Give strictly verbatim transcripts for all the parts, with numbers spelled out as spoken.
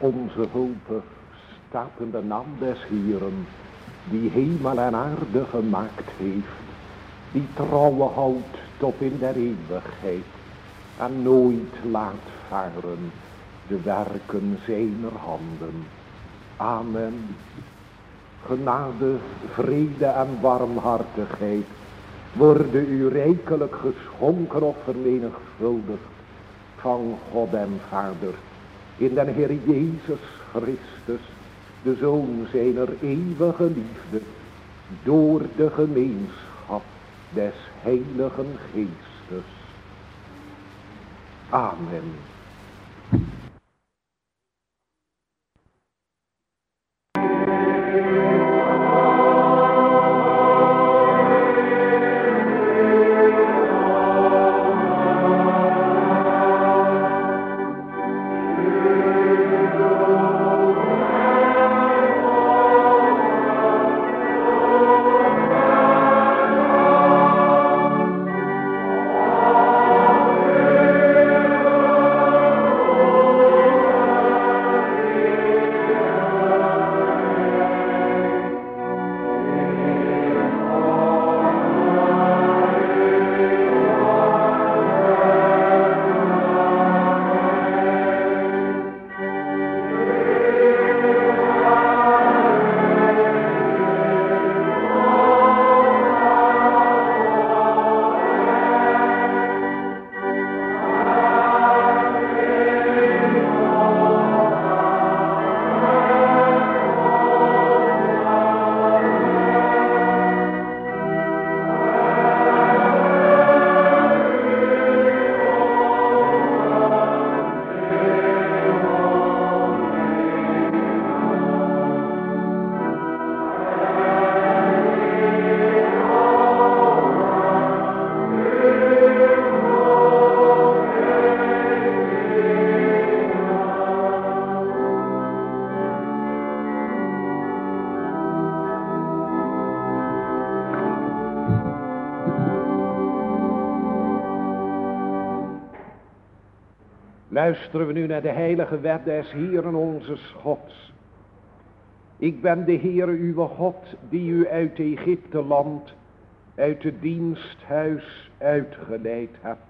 Onze hulp staat in de naam des Heeren, die hemel en aarde gemaakt heeft, die trouwe houdt tot in der eeuwigheid en nooit laat varen de werken zijner handen. Amen. Genade, vrede en warmhartigheid worden u rijkelijk geschonken of vermenigvuldigd van God en Vader in den Heer Jezus Christus, de Zoon zijner eeuwige liefde, door de gemeenschap des Heiligen Geestes. Amen. Luisteren we nu naar de heilige wet des Heeren onzes Gods. Ik ben de Heere uw God, die u uit Egypte land, uit het diensthuis uitgeleid hebt.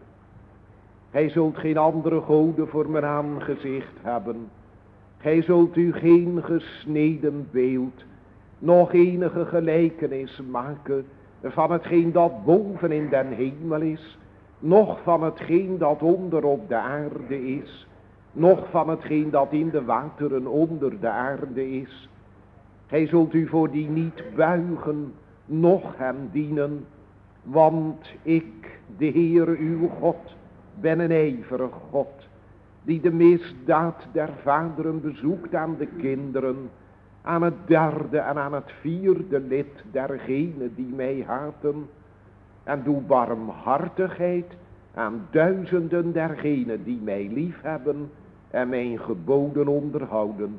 Gij zult geen andere goden voor mijn aangezicht hebben. Gij zult u geen gesneden beeld, nog enige gelijkenis maken van hetgeen dat boven in den hemel is, noch van hetgeen dat onder op de aarde is, noch van hetgeen dat in de wateren onder de aarde is. Gij zult u voor die niet buigen, noch hem dienen, want ik, de Heere uw God, ben een ijverig God, die de misdaad der vaderen bezoekt aan de kinderen, aan het derde en aan het vierde lid dergenen die mij haten, en doe barmhartigheid aan duizenden dergenen die mij lief hebben en mijn geboden onderhouden.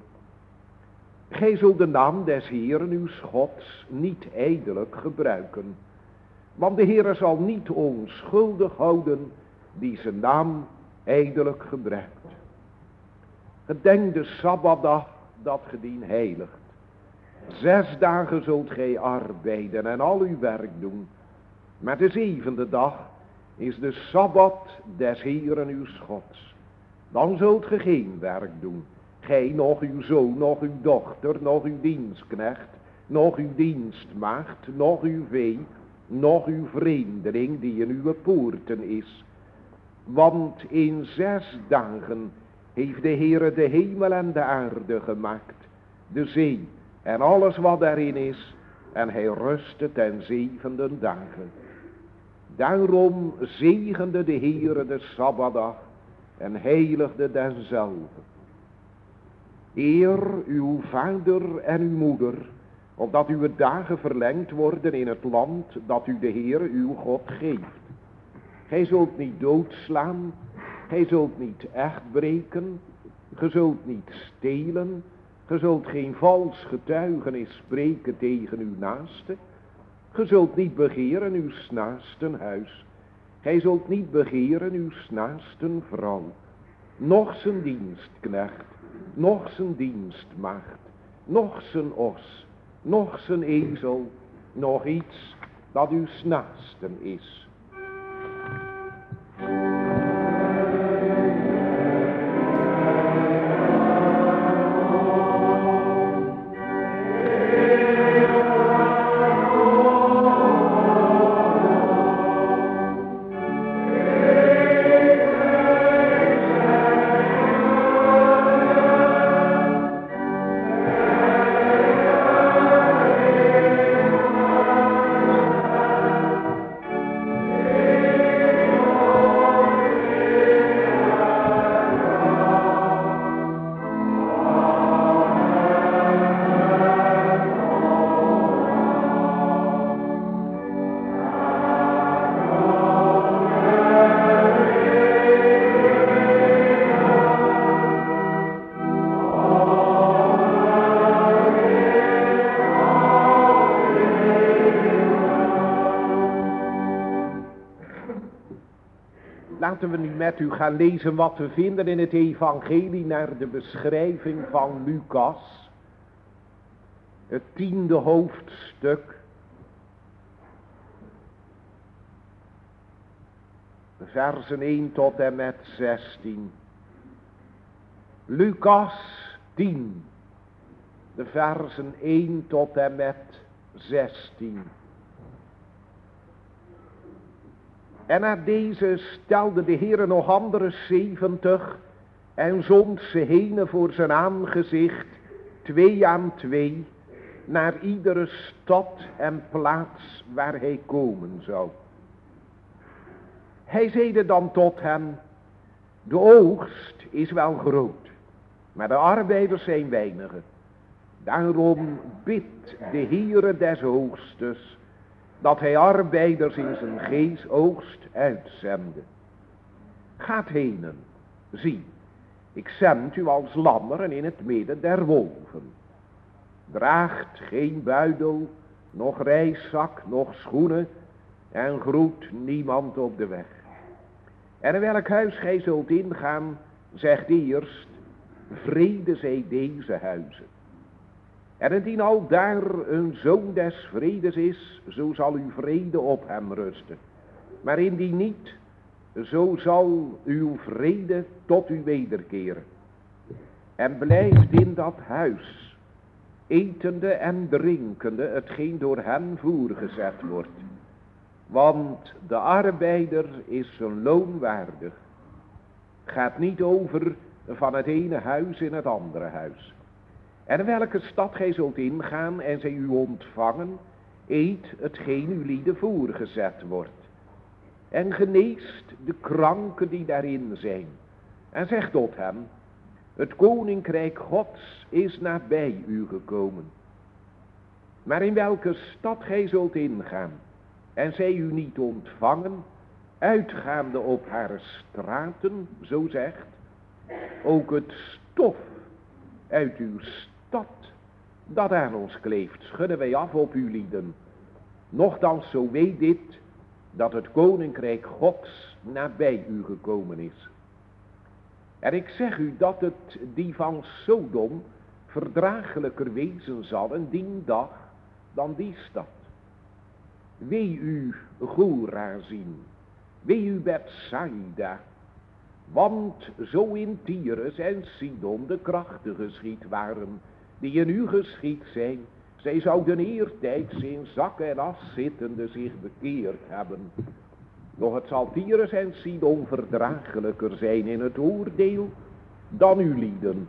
Gij zult de naam des Heeren uw Gods niet ijdelijk gebruiken, want de Heere zal niet onschuldig houden die zijn naam ijdelijk gebruikt. Gedenk de Sabbatdag dat ge dien heiligt. Zes dagen zult gij arbeiden en al uw werk doen. Maar de zevende dag is de Sabbat des Heeren uw Gods. Dan zult ge geen werk doen. Gij, nog uw zoon, nog uw dochter, nog uw dienstknecht, nog uw dienstmaagd, nog uw vee, nog uw vreemdeling die in uw poorten is. Want in zes dagen heeft de Heere de hemel en de aarde gemaakt, de zee en alles wat daarin is, en hij rustte ten zevende dagen. Daarom zegende de Heere de Sabbatdag en heiligde denzelve. Eer uw vader en uw moeder, opdat uw dagen verlengd worden in het land dat u de Heere uw God geeft. Gij zult niet doodslaan, gij zult niet echt breken, gij zult niet stelen, gij zult geen vals getuigenis spreken tegen uw naaste, gij zult niet begeren uw naasten huis, gij zult niet begeren uw naasten vrouw, noch zijn dienstknecht, nog zijn dienstmaagd, nog zijn os, nog zijn ezel, nog iets dat uw naasten is. Laten we nu met u gaan lezen wat we vinden in het evangelie naar de beschrijving van Lucas. Het tiende hoofdstuk. Versen één tot en met zestien. Lucas tien. De versen één tot en met zestien. En na deze stelde de Heere nog andere zeventig en zond ze heen voor zijn aangezicht, twee aan twee, naar iedere stad en plaats waar hij komen zou. Hij zeide dan tot hen, de oogst is wel groot, maar de arbeiders zijn weinigen. Daarom bidt de Heere des oogstes, dat hij arbeiders in zijn geest oogst uitzende. Gaat henen, zie, ik zend u als lammeren in het midden der wolven. Draagt geen buidel, nog reiszak, nog schoenen, en groet niemand op de weg. En in welk huis gij zult ingaan, zegt eerst, vrede zij deze huizen. En indien al daar een zoon des vredes is, zo zal uw vrede op hem rusten. Maar indien niet, zo zal uw vrede tot u wederkeren. En blijft in dat huis, etende en drinkende, hetgeen door hen voorgezet wordt. Want de arbeider is zijn loon waardig. Gaat niet over van het ene huis in het andere huis. En in welke stad gij zult ingaan en zij u ontvangen, eet hetgeen uw lieden voorgezet wordt. En geneest de kranken die daarin zijn. En zegt tot hem, het koninkrijk Gods is nabij u gekomen. Maar in welke stad gij zult ingaan en zij u niet ontvangen, uitgaande op haar straten, zo zegt, ook het stof uit uw stad dat aan ons kleeft, schudden wij af op uw lieden. Nochtans zo weet dit, dat het koninkrijk Gods nabij u gekomen is. En ik zeg u dat het die van Sodom verdraaglijker wezen zal in die dag dan die stad. Wee u Chorazin, wee u Bethsaida, want zo in Tyrus en Sidon de krachten geschied waren, die in u geschied zijn, zij zouden eertijds in zak en as zittende zich bekeerd hebben. Doch het zal Tyrus en Sidon verdraaglijker zijn in het oordeel dan uw lieden.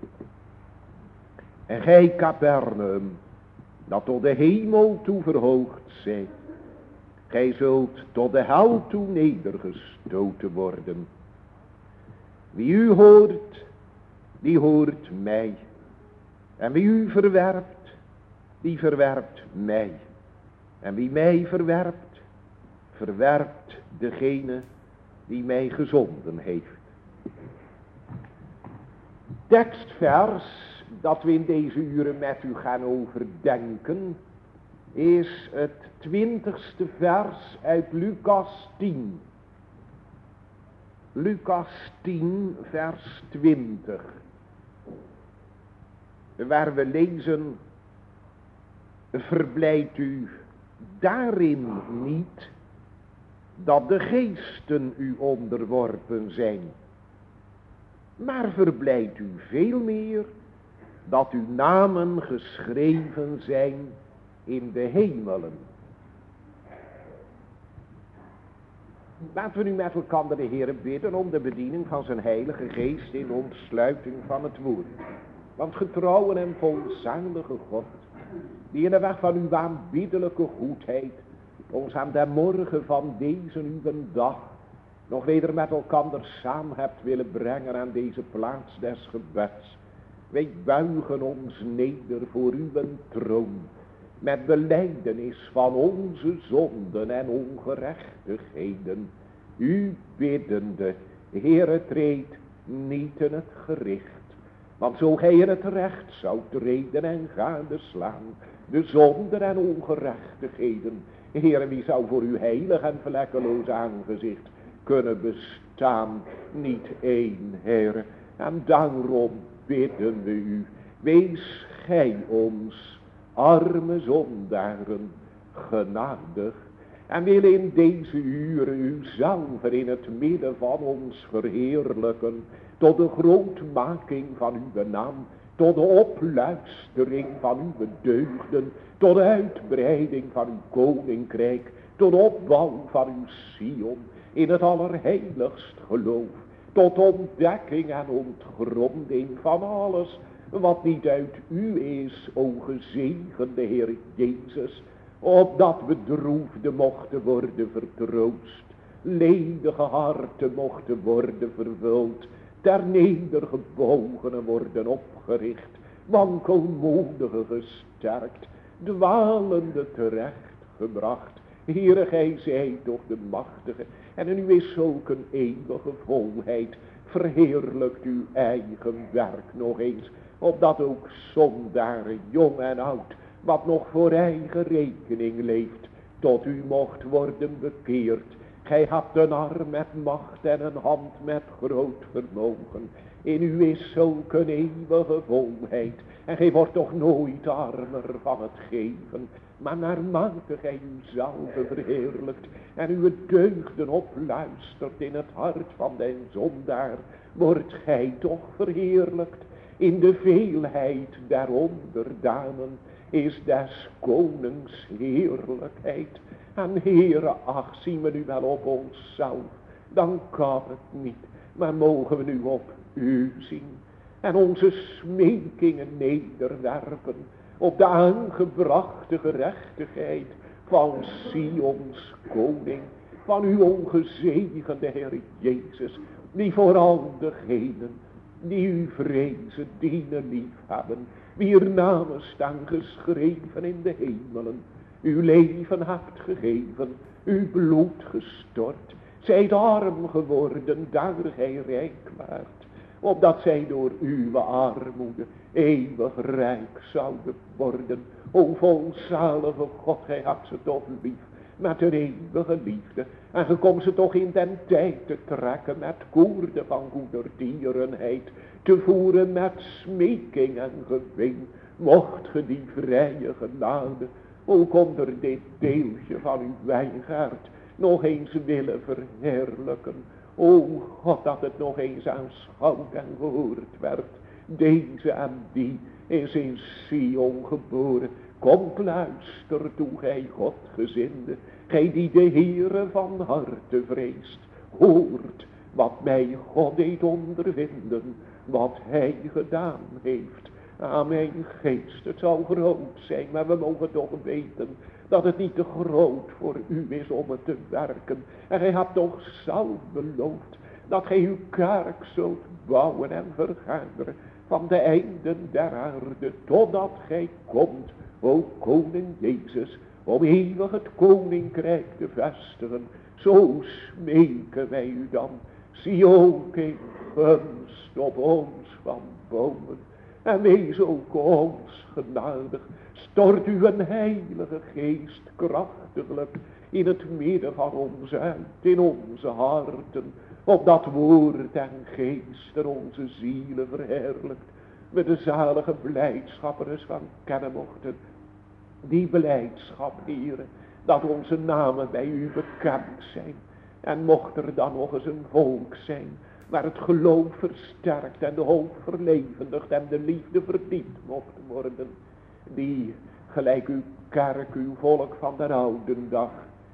En gij Capernaum, dat tot de hemel toe verhoogd zijt, gij zult tot de hel toe nedergestoten worden. Wie u hoort, die hoort mij. En wie u verwerpt, die verwerpt mij. En wie mij verwerpt, verwerpt degene die mij gezonden heeft. Tekstvers dat we in deze uren met u gaan overdenken, is het twintigste vers uit Lucas tien. Lucas tien vers twintig. waar we lezen, verblijdt u daarin niet dat de geesten u onderworpen zijn, maar verblijdt u veel meer dat uw namen geschreven zijn in de hemelen. Laten we nu met elkaar de Heere bidden om de bediening van zijn Heilige Geest in ontsluiting van het woord. Want getrouwen en volzalige God, die in de weg van uw aanbiddelijke goedheid ons aan de morgen van deze uw dag nog weder met elkaar samen hebt willen brengen aan deze plaats des gebeds. Wij buigen ons neder voor uw troon, met belijdenis van onze zonden en ongerechtigheden, u biddende, Heere, treed niet in het gericht, want zo gij in het recht zou treden en gadeslaan, de zonden en ongerechtigheden, Heere, wie zou voor uw heilig en vlekkeloos aangezicht kunnen bestaan? Niet één, Heere, en daarom bidden we u, wees gij ons, arme zondaren, genadig, en wil in deze uren u zelf in het midden van ons verheerlijken, tot de grootmaking van uw naam, tot de opluistering van uw deugden, tot de uitbreiding van uw koninkrijk, tot de opbouw van uw Sion, in het allerheiligst geloof, tot ontdekking en ontgronding van alles wat niet uit u is, o gezegende Heer Jezus, opdat bedroefden mochten worden vertroost, ledige harten mochten worden vervuld, ter nedergebogenen worden opgericht, wankelmodigen gesterkt, dwalende terechtgebracht. Heere, gij zijt toch de machtige, en in u is zulk een eeuwige volheid. Verheerlijkt uw eigen werk nog eens, opdat ook zondaren, jong en oud, wat nog voor eigen rekening leeft, tot u mocht worden bekeerd. Gij hebt een arm met macht en een hand met groot vermogen. In u is zulk een eeuwige volheid, en gij wordt toch nooit armer van het geven, maar naarmate gij uzelf verheerlijkt en uw deugden opluistert in het hart van den zondaar, wordt gij toch verheerlijkt. In de veelheid der onderdanen is des konings heerlijkheid. En Heere, ach, zien we nu wel op onszelf, dan kan het niet, maar mogen we nu op u zien en onze smekingen nederwerpen op de aangebrachte gerechtigheid van Sions koning, van uw ongezegende Heer Jezus, die voor al degenen die u vrezen, dienen, lief hebben, wier namen staan geschreven in de hemelen, uw leven hebt gegeven, uw bloed gestort, zijt arm geworden, daar gij rijk waart, opdat zij door uw armoede eeuwig rijk zouden worden. O volzalige God, gij hebt ze toch lief, met een eeuwige liefde, en ge komt ze toch in den tijd te trekken met koorden van goedertierenheid, te voeren met smeking en geween. Mocht ge die vrije genade ook onder dit deeltje van uw wijngaard nog eens willen verheerlijken. O God, dat het nog eens aanschouwd en gehoord werd. Deze en die is in Sion geboren. Komt, luister toe, gij Godgezinde, gij die de Heere van harte vreest. Hoort wat mij God deed ondervinden, wat hij gedaan heeft. Aan mijn geest, het zal groot zijn, maar we mogen toch weten dat het niet te groot voor u is om het te werken. En gij hebt toch zelf beloofd dat gij uw kerk zult bouwen en vergaderen van de einden der aarde, totdat gij komt, o koning Jezus, om eeuwig het koninkrijk te vestigen. Zo smeken wij u dan, zie ook in gunst op ons van boven, en wees ook ons genadig. Stort u een heilige geest krachtiglijk in het midden van ons uit, in onze harten, opdat woord en geest er onze zielen verheerlijkt. met de zalige blijdschapperes van kennen mochten. Die blijdschap, Heere, dat onze namen bij u bekend zijn. En mocht er dan nog eens een volk zijn, waar het geloof versterkt en de hoop verlevendigd en de liefde verdiept mocht worden. Die, gelijk uw kerk, uw volk van de oude dag,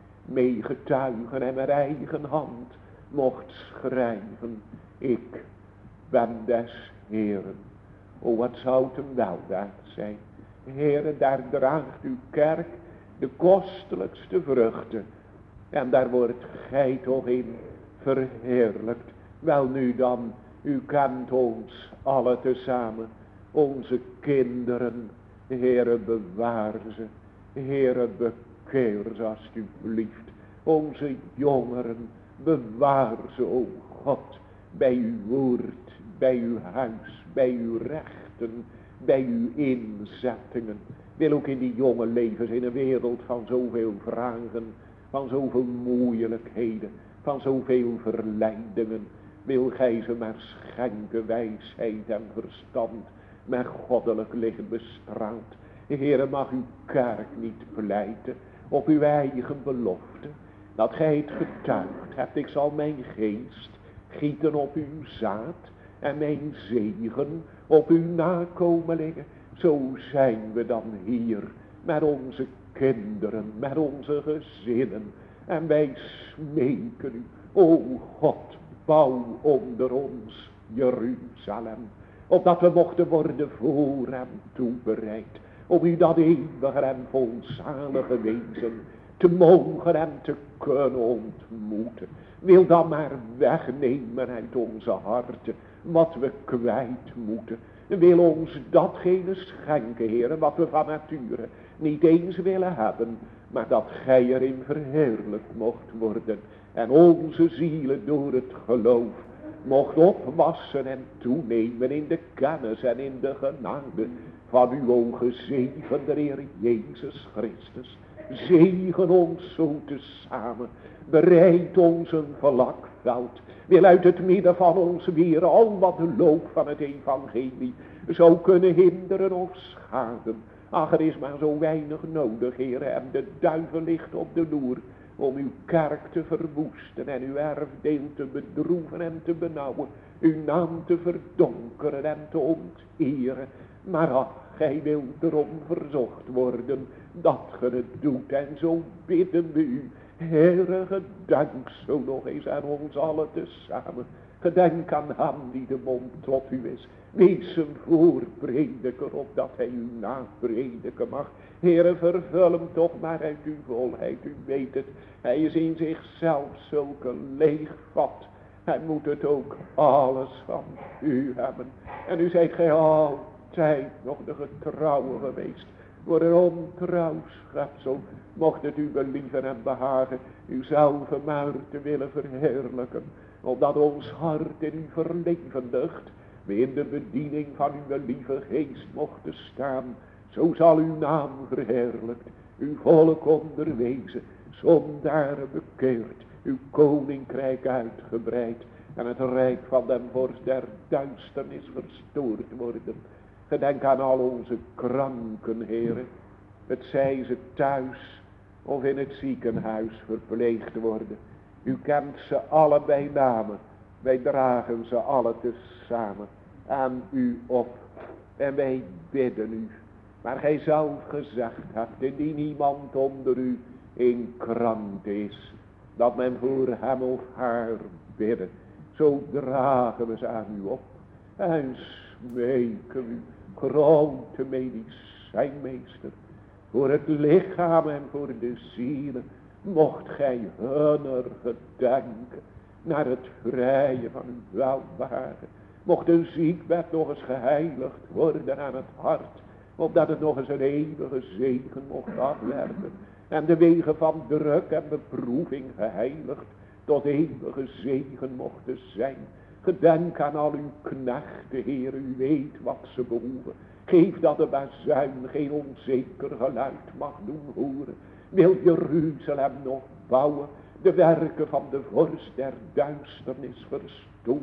meegetuigen en met eigen hand mocht schrijven. Ik ben des Heeren. O, wat zou het een weldaad zijn. Heere, daar draagt uw kerk de kostelijkste vruchten. En daar wordt gij toch in verheerlijkt. Wel nu dan, u kent ons alle tezamen. Onze kinderen, Heere, bewaar ze. Heere, bekeer ze alstublieft. Onze jongeren, bewaar ze, o God, bij uw woord, bij uw huis, bij uw rechten, bij uw inzettingen. Wil ook in die jonge levens, in een wereld van zoveel vragen, van zoveel moeilijkheden, van zoveel verleidingen, wil gij ze maar schenken wijsheid en verstand, met goddelijk licht bestraald. Heere, mag uw kerk niet pleiten op uw eigen belofte, dat gij het getuigd hebt. Ik zal mijn geest gieten op uw zaad en mijn zegen op uw nakomelingen. Zo zijn we dan hier met onze kinderen, met onze gezinnen. En wij smeken u, o God, bouw onder ons Jeruzalem, opdat we mochten worden voor hem toebereid, om u dat eeuwige en volzalige wezen te mogen en te kunnen ontmoeten. Wil dan maar wegnemen uit onze harten wat we kwijt moeten. Wil ons datgene schenken, Heere, wat we van nature niet eens willen hebben, maar dat gij erin verheerlijkt mocht worden. En onze zielen door het geloof mocht opwassen en toenemen in de kennis en in de genade van uw o gezegende Heer Jezus Christus. Zegen ons zo tezamen. Bereid ons een vlakveld. Wil uit het midden van ons weer al wat de loop van het evangelie zou kunnen hinderen of schaden. Ach, er is maar zo weinig nodig, Heer, en de duivel ligt op de loer om uw kerk te verwoesten en uw erfdeel te bedroeven en te benauwen, uw naam te verdonkeren en te onteren. Maar ach, gij wilt erom verzocht worden dat ge het doet, en zo bidden we u, Heere, gedenk zo nog eens aan ons allen tezamen. Gedenk aan hem die de mond tot u is. Wees een voorprediker, opdat hij u naprediken mag. Heere, vervul hem toch maar uit uw volheid. U weet het, hij is in zichzelf zulke leeg vat. Hij moet het ook alles van u hebben. En u zijt gij altijd nog de getrouwe geweest. Voor een ontrouw schepsel mocht het u believen en behagen uzelf maar te willen verheerlijken, opdat ons hart in u verlevendigt, we in de bediening van uw lieve geest mochten staan. Zo zal uw naam verheerlijkt, uw volk onderwezen, zondaren bekeerd, uw koninkrijk uitgebreid en het rijk van den vorst der duisternis verstoord worden. Gedenk aan al onze kranken, Heere, het zij ze thuis of in het ziekenhuis verpleegd worden. U kent ze alle bij namen, wij dragen ze alle tezamen aan u op en wij bidden u. Maar gij zelf gezegd hebt, indien iemand onder u in krank is, dat men voor hem of haar bidden, zo dragen we ze aan u op en smeken u, grote medicijnmeester, voor het lichaam en voor de zielen, mocht gij hunner gedenken naar het vrije van uw welbehagen. Mocht een ziekbed nog eens geheiligd worden aan het hart, opdat het nog eens een eeuwige zegen mocht afwerpen. En de wegen van druk en beproeving geheiligd tot eeuwige zegen mochten zijn. Gedenk aan al uw knechten, Heer, u weet wat ze behoeven. Geef dat de bazuin geen onzeker geluid mag doen horen. Wil Jeruzalem nog bouwen, de werken van de vorst der duisternis verstoren.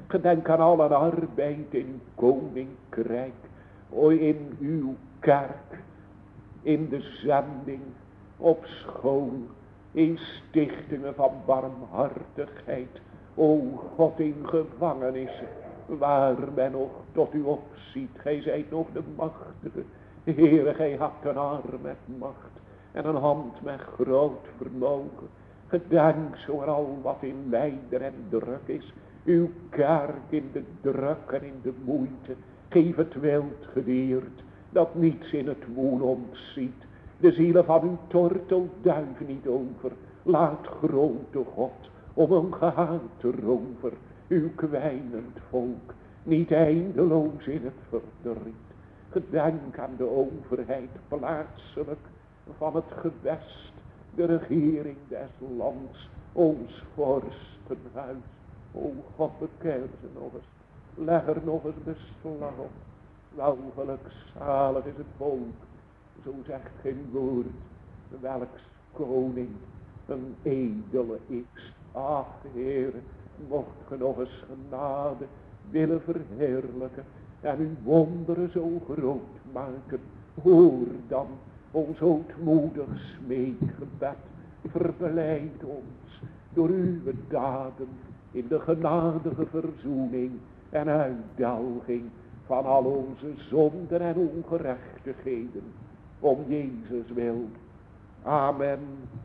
Gedenk aan alle arbeid in uw koninkrijk. O, in uw kerk. In de zending. Op school. In stichtingen van barmhartigheid. O God, in gevangenissen. Waar men nog tot u opziet. Gij zijt nog de machtige. Heere, gij hebt een arm met macht. En een hand met groot vermogen. Gedenk zo aan al wat in lijden en druk is. Uw kerk in de druk en in de moeite. Geef het wild gedeerd. Dat niets in het woel ontziet. De zielen van uw tortelduif niet over. Laat grote God om een gehate rover. Uw kwijnend volk niet eindeloos in het verdriet. Gedenk aan de overheid plaatselijk van het gewest. De regering des lands, ons vorstenhuis. O God, bekeer ze nog eens. Leg er nog eens beslag op. Wel gelukzalig is het volk. Zo zegt geen woord. Welks koning een edele is. Ach, Heere, mocht ge nog eens genade willen verheerlijken. En uw wonderen zo groot maken. Hoor dan ons ootmoedig smeekgebed. Verbeleid ons door uw daden in de genadige verzoening en uitdelging van al onze zonden en ongerechtigheden. Om Jezus wil. Amen.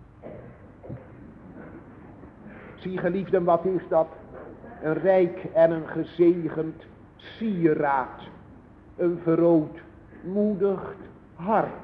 Zie geliefden, wat is dat? Een rijk en een gezegend sieraad. Een verootmoedigd hart.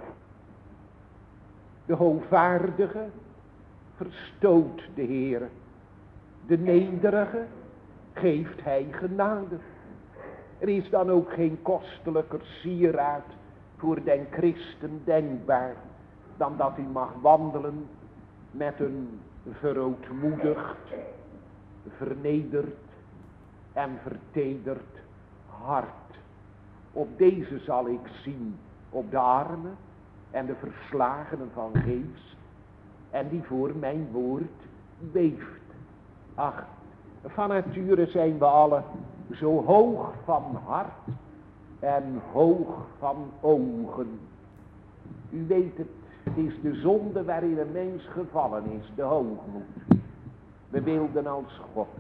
De hoogvaardige verstoot de Heere. De nederige geeft hij genade. Er is dan ook geen kostelijker sieraad voor den christen denkbaar dan dat hij mag wandelen met een verootmoedigd, vernederd en vertederd hart. Op deze zal ik zien op de armen en de verslagenen van geest en die voor mijn woord beeft. Ach, van nature zijn we allen zo hoog van hart en hoog van ogen. U weet het, het is de zonde waarin een mens gevallen is, de hoogmoed. We wilden als God.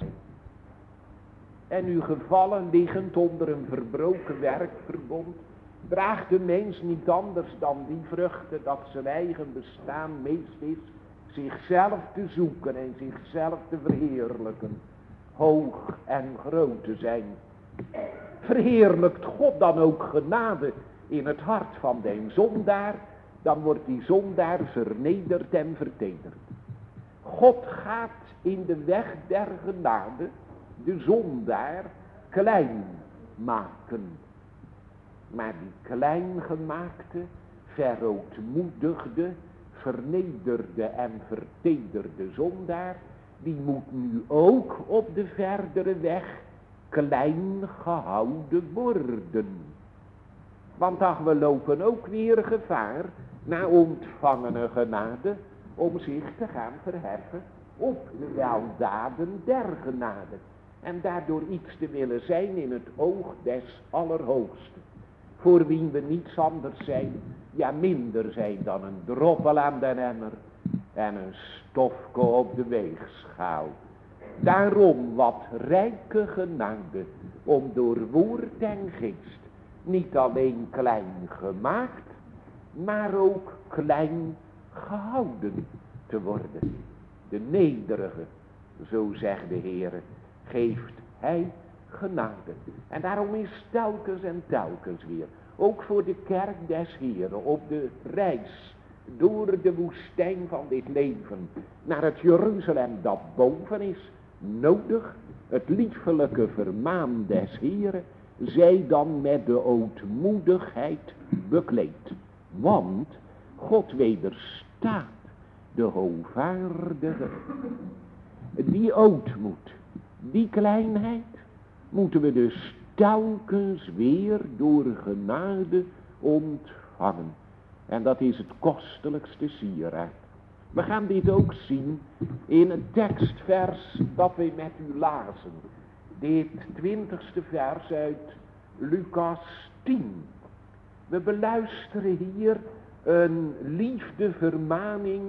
En u gevallen liggend onder een verbroken werkverbond, draagt de mens niet anders dan die vruchten dat zijn eigen bestaan meest is, zichzelf te zoeken en zichzelf te verheerlijken, hoog en groot te zijn. Verheerlijkt God dan ook genade in het hart van den zondaar, dan wordt die zondaar vernederd en vertederd. God gaat in de weg der genade de zondaar klein maken. Maar die klein gemaakte, verootmoedigde, vernederde en vertederde zondaar, die moet nu ook op de verdere weg klein gehouden worden. Want ach, we lopen ook weer gevaar, na ontvangene genade, om zich te gaan verheffen op de weldaden der genade. En daardoor iets te willen zijn in het oog des Allerhoogsten. Voor wie we niets anders zijn, ja minder zijn dan een droppel aan den emmer en een stofje op de weegschaal. Daarom wat rijke genade, om door woord en geest niet alleen klein gemaakt, maar ook klein gehouden te worden. De nederige, zo zegt de Heer, geeft hij genade. En daarom is telkens en telkens weer, ook voor de kerk des Heeren, op de reis door de woestijn van dit leven naar het Jeruzalem dat boven is, nodig het liefelijke vermaan des Heeren, zij dan met de ootmoedigheid bekleed. Want God wederstaat de hoogvaardige. Die ootmoed, die kleinheid, moeten we dus telkens weer door genade ontvangen. En dat is het kostelijkste sieraad. We gaan dit ook zien in het tekstvers dat we met u lazen. dit twintigste vers uit Lucas tien. We beluisteren hier een liefdevermaning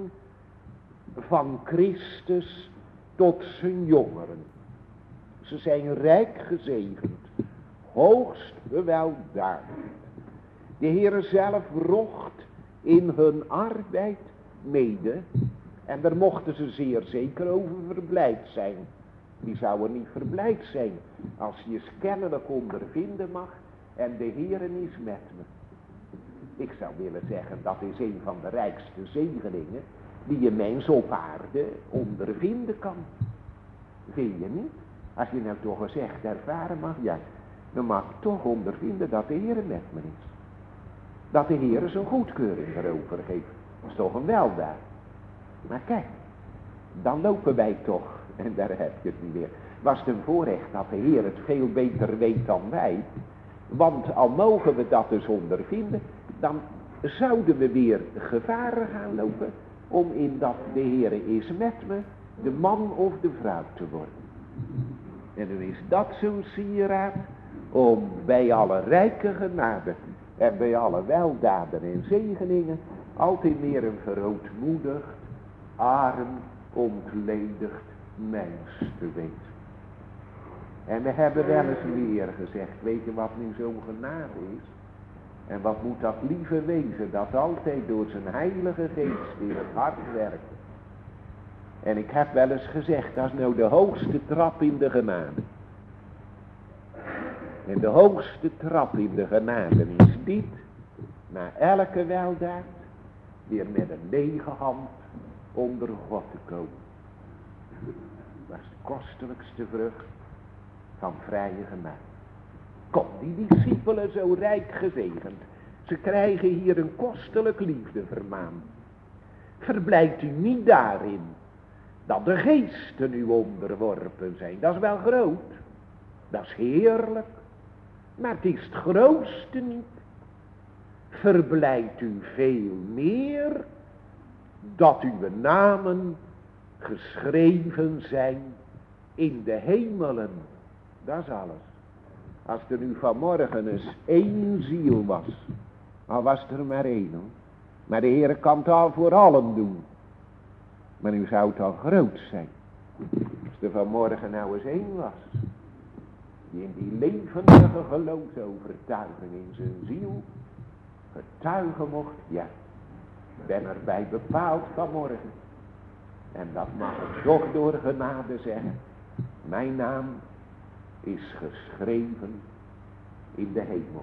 van Christus tot zijn jongeren. Ze zijn rijk gezegend, hoogst weldadig. De Heere zelf rocht in hun arbeid mede en daar mochten ze zeer zeker over verblijd zijn. Die zouden niet verblijd zijn als je eens kennelijk ondervinden mag en de Heere is met me. Ik zou willen zeggen, dat is een van de rijkste zegeningen die je mens op aarde ondervinden kan. Vind je niet? Als je nou toch eens echt ervaren mag, ja, dan mag je toch ondervinden dat de Heere met me is. Dat de Heere zijn goedkeuring erover geeft. Dat is toch een weldaad. Maar kijk, dan lopen wij toch, en daar heb je het niet weer. Was het een voorrecht dat de Heer het veel beter weet dan wij. Want al mogen we dat dus ondervinden, dan zouden we weer gevaren gaan lopen om in dat de Heere is met me, de man of de vrouw te worden. En dan is dat zo'n sieraad om bij alle rijke genade en bij alle weldaden en zegeningen altijd meer een verootmoedigd, arm, ontledigd mens te weten. En we hebben wel eens weer gezegd, weet je wat nu zo'n genade is? En wat moet dat lieve wezen dat altijd door zijn heilige geest in het hart werkt. En ik heb wel eens gezegd, dat is nou de hoogste trap in de genade. En de hoogste trap in de genade is dit, na elke weldaad, weer met een lege hand onder God te komen. Dat is de kostelijkste vrucht van vrije genade. Kom, die discipelen zo rijk gezegend, ze krijgen hier een kostelijk liefdevermaan. Verblijft u niet daarin dat de geesten u onderworpen zijn. Dat is wel groot, dat is heerlijk, maar het is het grootste niet. Verblijft u veel meer dat uw namen geschreven zijn in de hemelen. Dat is alles. Als er nu vanmorgen eens één ziel was, al was er maar één, hoor. Maar de Heere kan het al voor allen doen. Maar nu zou het al groot zijn. Als er vanmorgen nou eens één was, die in die levendige geloofsovertuiging in zijn ziel getuigen mocht, ja, ik ben erbij bepaald vanmorgen. En dat mag ik toch door genade zeggen. Mijn naam is geschreven in de hemel.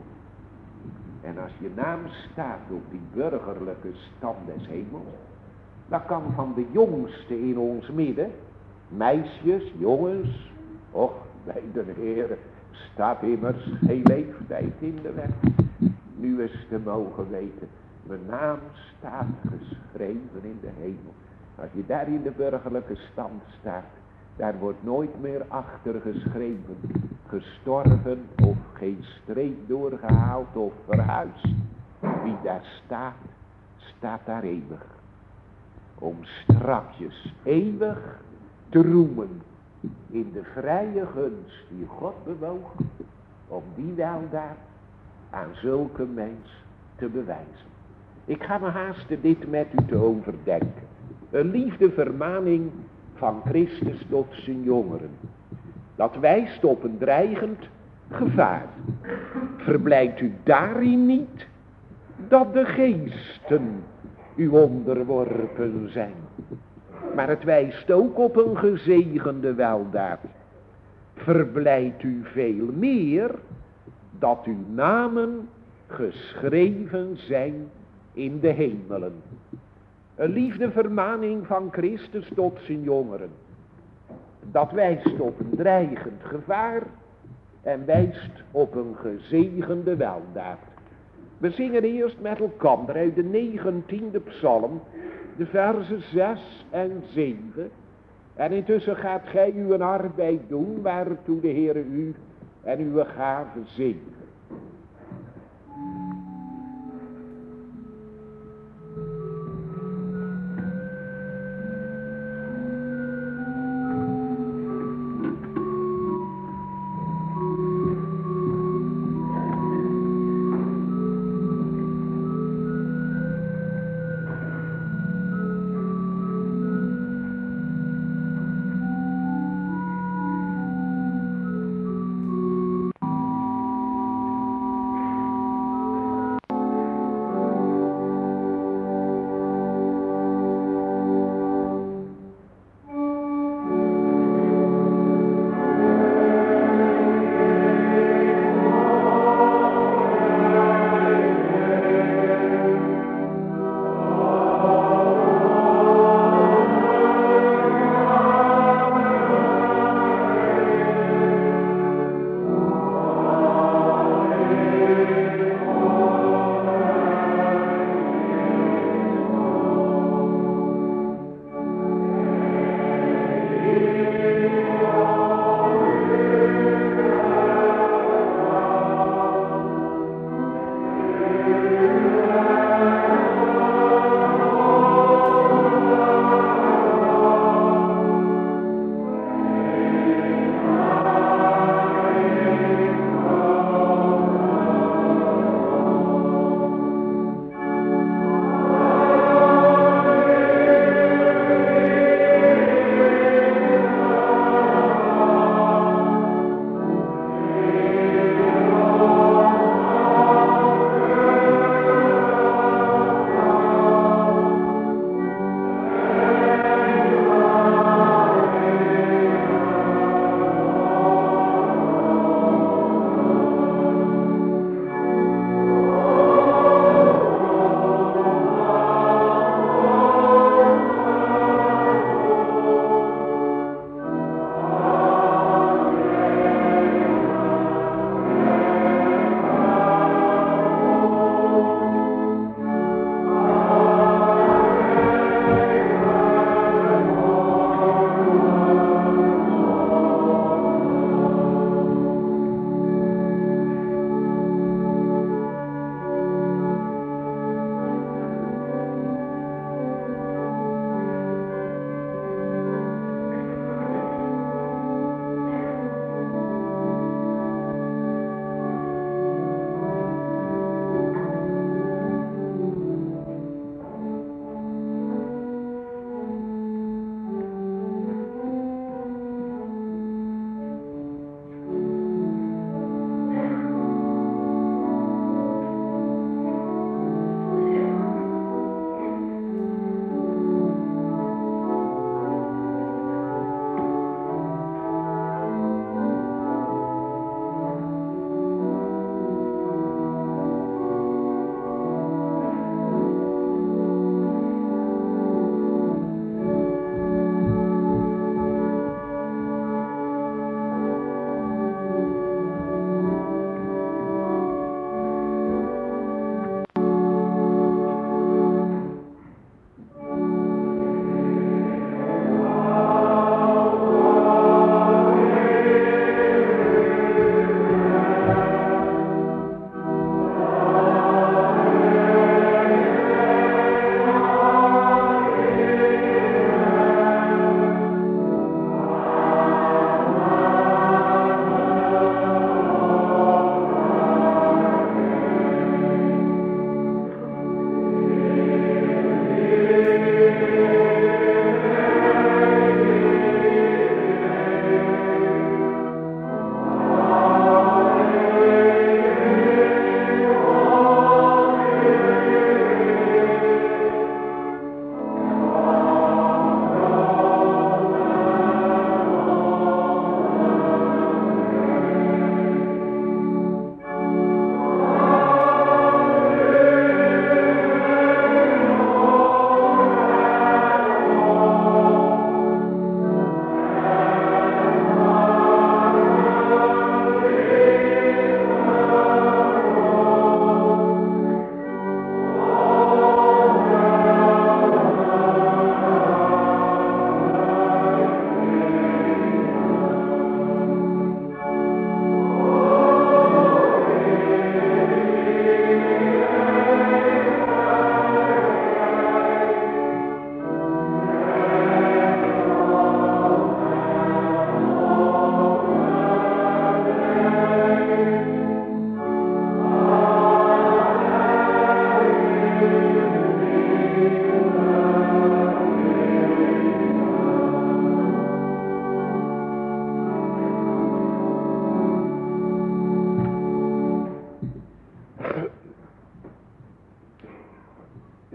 En als je naam staat op die burgerlijke stand des hemels, dan kan van de jongste in ons midden, meisjes, jongens, och, bij de Heere staat immers geen leeftijd in de weg. Nu is te mogen weten, mijn naam staat geschreven in de hemel. Als je daar in de burgerlijke stand staat, daar wordt nooit meer achter geschreven, gestorven of geen streep doorgehaald of verhuisd. Wie daar staat, staat daar eeuwig. Om strakjes eeuwig te roemen in de vrije gunst die God bewoog, om die weldaad aan zulke mens te bewijzen. Ik ga me haasten dit met u te overdenken. Een liefdevermaning van Christus tot zijn jongeren. Dat wijst op een dreigend gevaar. Verblijft u daarin niet dat de geesten u onderworpen zijn. Maar het wijst ook op een gezegende weldaad. Verblijft u veel meer dat uw namen geschreven zijn in de hemelen. Een liefdevermaning van Christus tot zijn jongeren. Dat wijst op een dreigend gevaar en wijst op een gezegende weldaad. We zingen eerst met elkaar uit de negentiende psalm, de versen zes en zeven. En intussen gaat gij uw arbeid doen, waartoe de Heere u en uw gave zegen.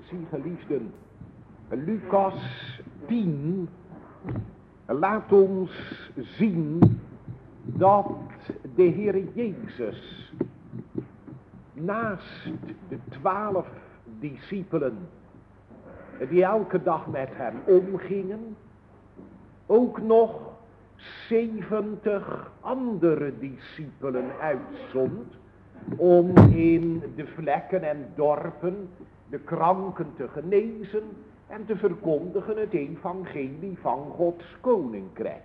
Zie geliefden, Lucas tien laat ons zien dat de Heer Jezus naast de twaalf discipelen die elke dag met hem omgingen, ook nog zeventig andere discipelen uitzond om in de vlekken en dorpen de kranken te genezen en te verkondigen het evangelie van Gods koninkrijk.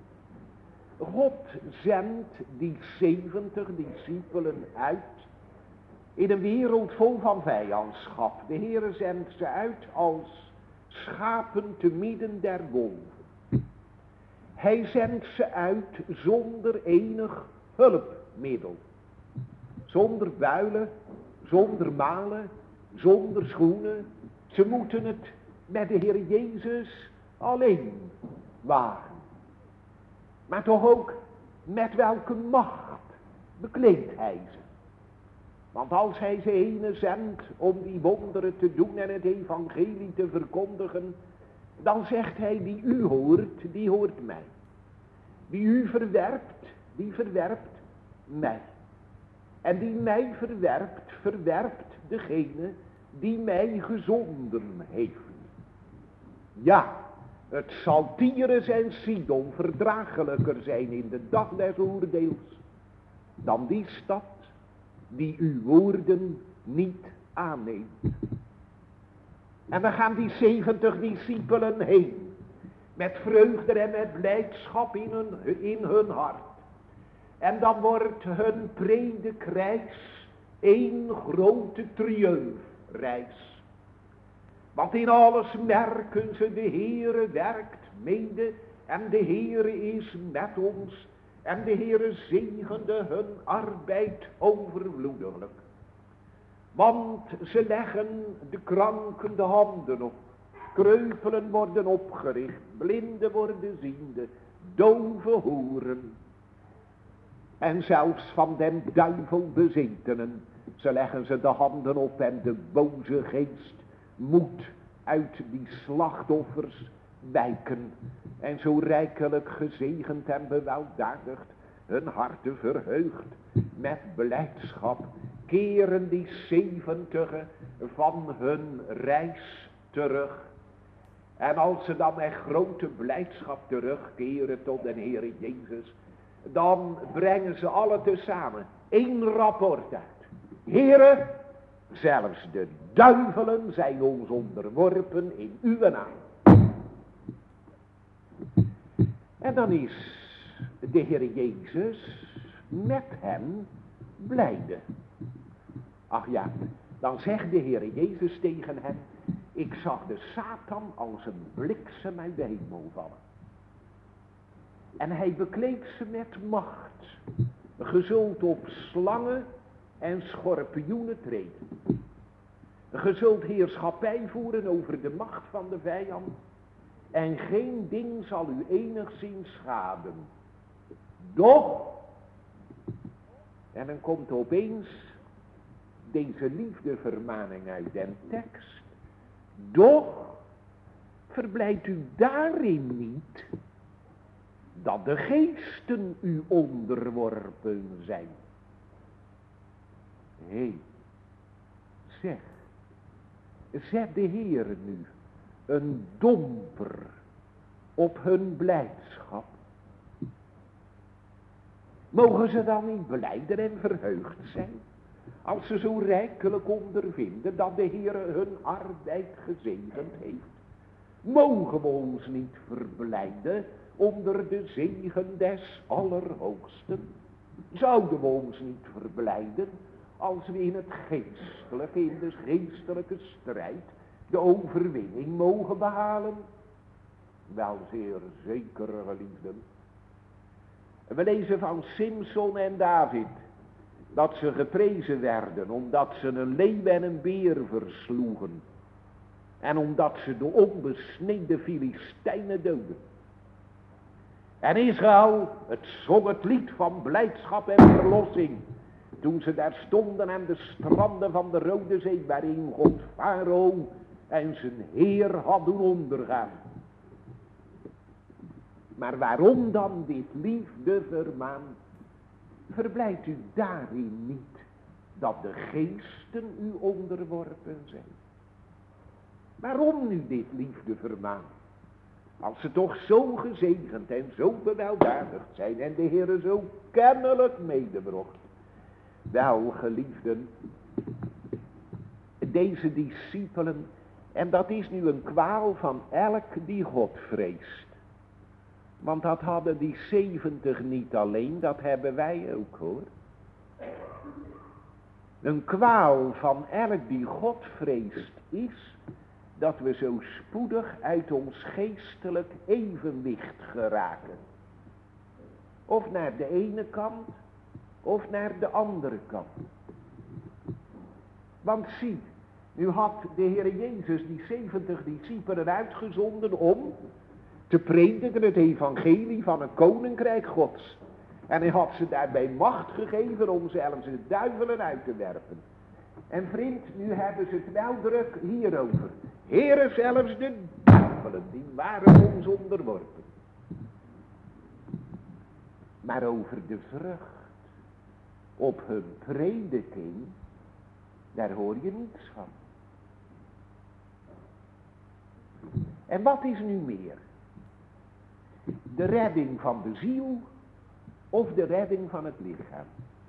God zendt die zeventig discipelen uit in een wereld vol van vijandschap. De Heere zendt ze uit als schapen te midden der wolven. Hij zendt ze uit zonder enig hulpmiddel. Zonder builen, zonder malen, zonder schoenen. Ze moeten het met de Heer Jezus alleen wagen. Maar toch ook met welke macht bekleedt hij ze. Want als hij ze ene zendt om die wonderen te doen en het evangelie te verkondigen, dan zegt hij, die u hoort, die hoort mij. Die u verwerpt, die verwerpt mij. En die mij verwerpt, verwerpt degene die mij gezonden heeft. Ja, het zal Tyrus en Sidon verdraaglijker zijn in de dag des oordeels dan die stad die uw woorden niet aanneemt. En dan gaan die zeventig discipelen heen, met vreugde en met blijdschap in hun, in hun hart. En dan wordt hun predikreis één grote triumfreis. Want in alles merken ze, de Heere werkt mede en de Heere is met ons. En de Heere zegende hun arbeid overvloediglijk. Want ze leggen de kranken de handen op. Kreupelen worden opgericht. Blinden worden ziende. Doven horen. En zelfs van den duivel bezetenen. Ze leggen ze de handen op en de boze geest moet uit die slachtoffers wijken. En zo rijkelijk gezegend en beweldadigd, hun harten verheugd met blijdschap, keren die zeventigen van hun reis terug. En als ze dan met grote blijdschap terugkeren tot de Heer Jezus, dan brengen ze alle tezamen één rapport uit. Heere, zelfs de duivelen zijn ons onderworpen in uw naam. En dan is de Heer Jezus met hen blijde. Ach ja, dan zegt de Heer Jezus tegen hen, ik zag de Satan als een bliksem uit de hemel vallen. En hij bekleedt ze met macht. Ge zult op slangen en schorpioenen treden. Ge zult heerschappij voeren over de macht van de vijand. En geen ding zal u enigszins schaden. Doch, en dan komt opeens deze liefdevermaning uit den tekst. Doch, verblijdt u daarin niet dat de geesten u onderworpen zijn. Hé, hey, zeg, zet de Heere nu een domper op hun blijdschap. Mogen ze dan niet blijden en verheugd zijn, als ze zo rijkelijk ondervinden dat de Heere hun arbeid gezegend heeft? Mogen we ons niet verblijden onder de zegen des Allerhoogsten? Zouden we ons niet verblijden als we in het geestelijke, in de geestelijke strijd de overwinning mogen behalen? Wel zeer zeker, geliefden. We lezen van Simson en David dat ze geprezen werden omdat ze een leeuw en een beer versloegen. En omdat ze de onbesneden Filistijnen doden. En Israël, het zong het lied van blijdschap en verlossing. Toen ze daar stonden aan de stranden van de Rode Zee, waarin God Farao en zijn Heer had doen ondergaan. Maar waarom dan dit liefdevermaan? Verblijft u daarin niet dat de geesten u onderworpen zijn? Waarom nu dit liefdevermaan? Als ze toch zo gezegend en zo beweldadigd zijn en de Heere zo kennelijk medebrocht. Wel, geliefden, deze discipelen, en dat is nu een kwaal van elk die God vreest. Want dat hadden die zeventig niet alleen, dat hebben wij ook hoor. Een kwaal van elk die God vreest is dat we zo spoedig uit ons geestelijk evenwicht geraken. Of naar de ene kant, of naar de andere kant. Want zie, nu had de Heer Jezus die zeventig discipelen uitgezonden om te prediken het evangelie van een koninkrijk Gods. En hij had ze daarbij macht gegeven om zelfs de duivelen uit te werpen. En vriend, nu hebben ze het wel druk hierover. Heere, zelfs de duivelen, die waren ons onderworpen. Maar over de vrucht op hun prediking, daar hoor je niets van. En wat is nu meer? De redding van de ziel of de redding van het lichaam?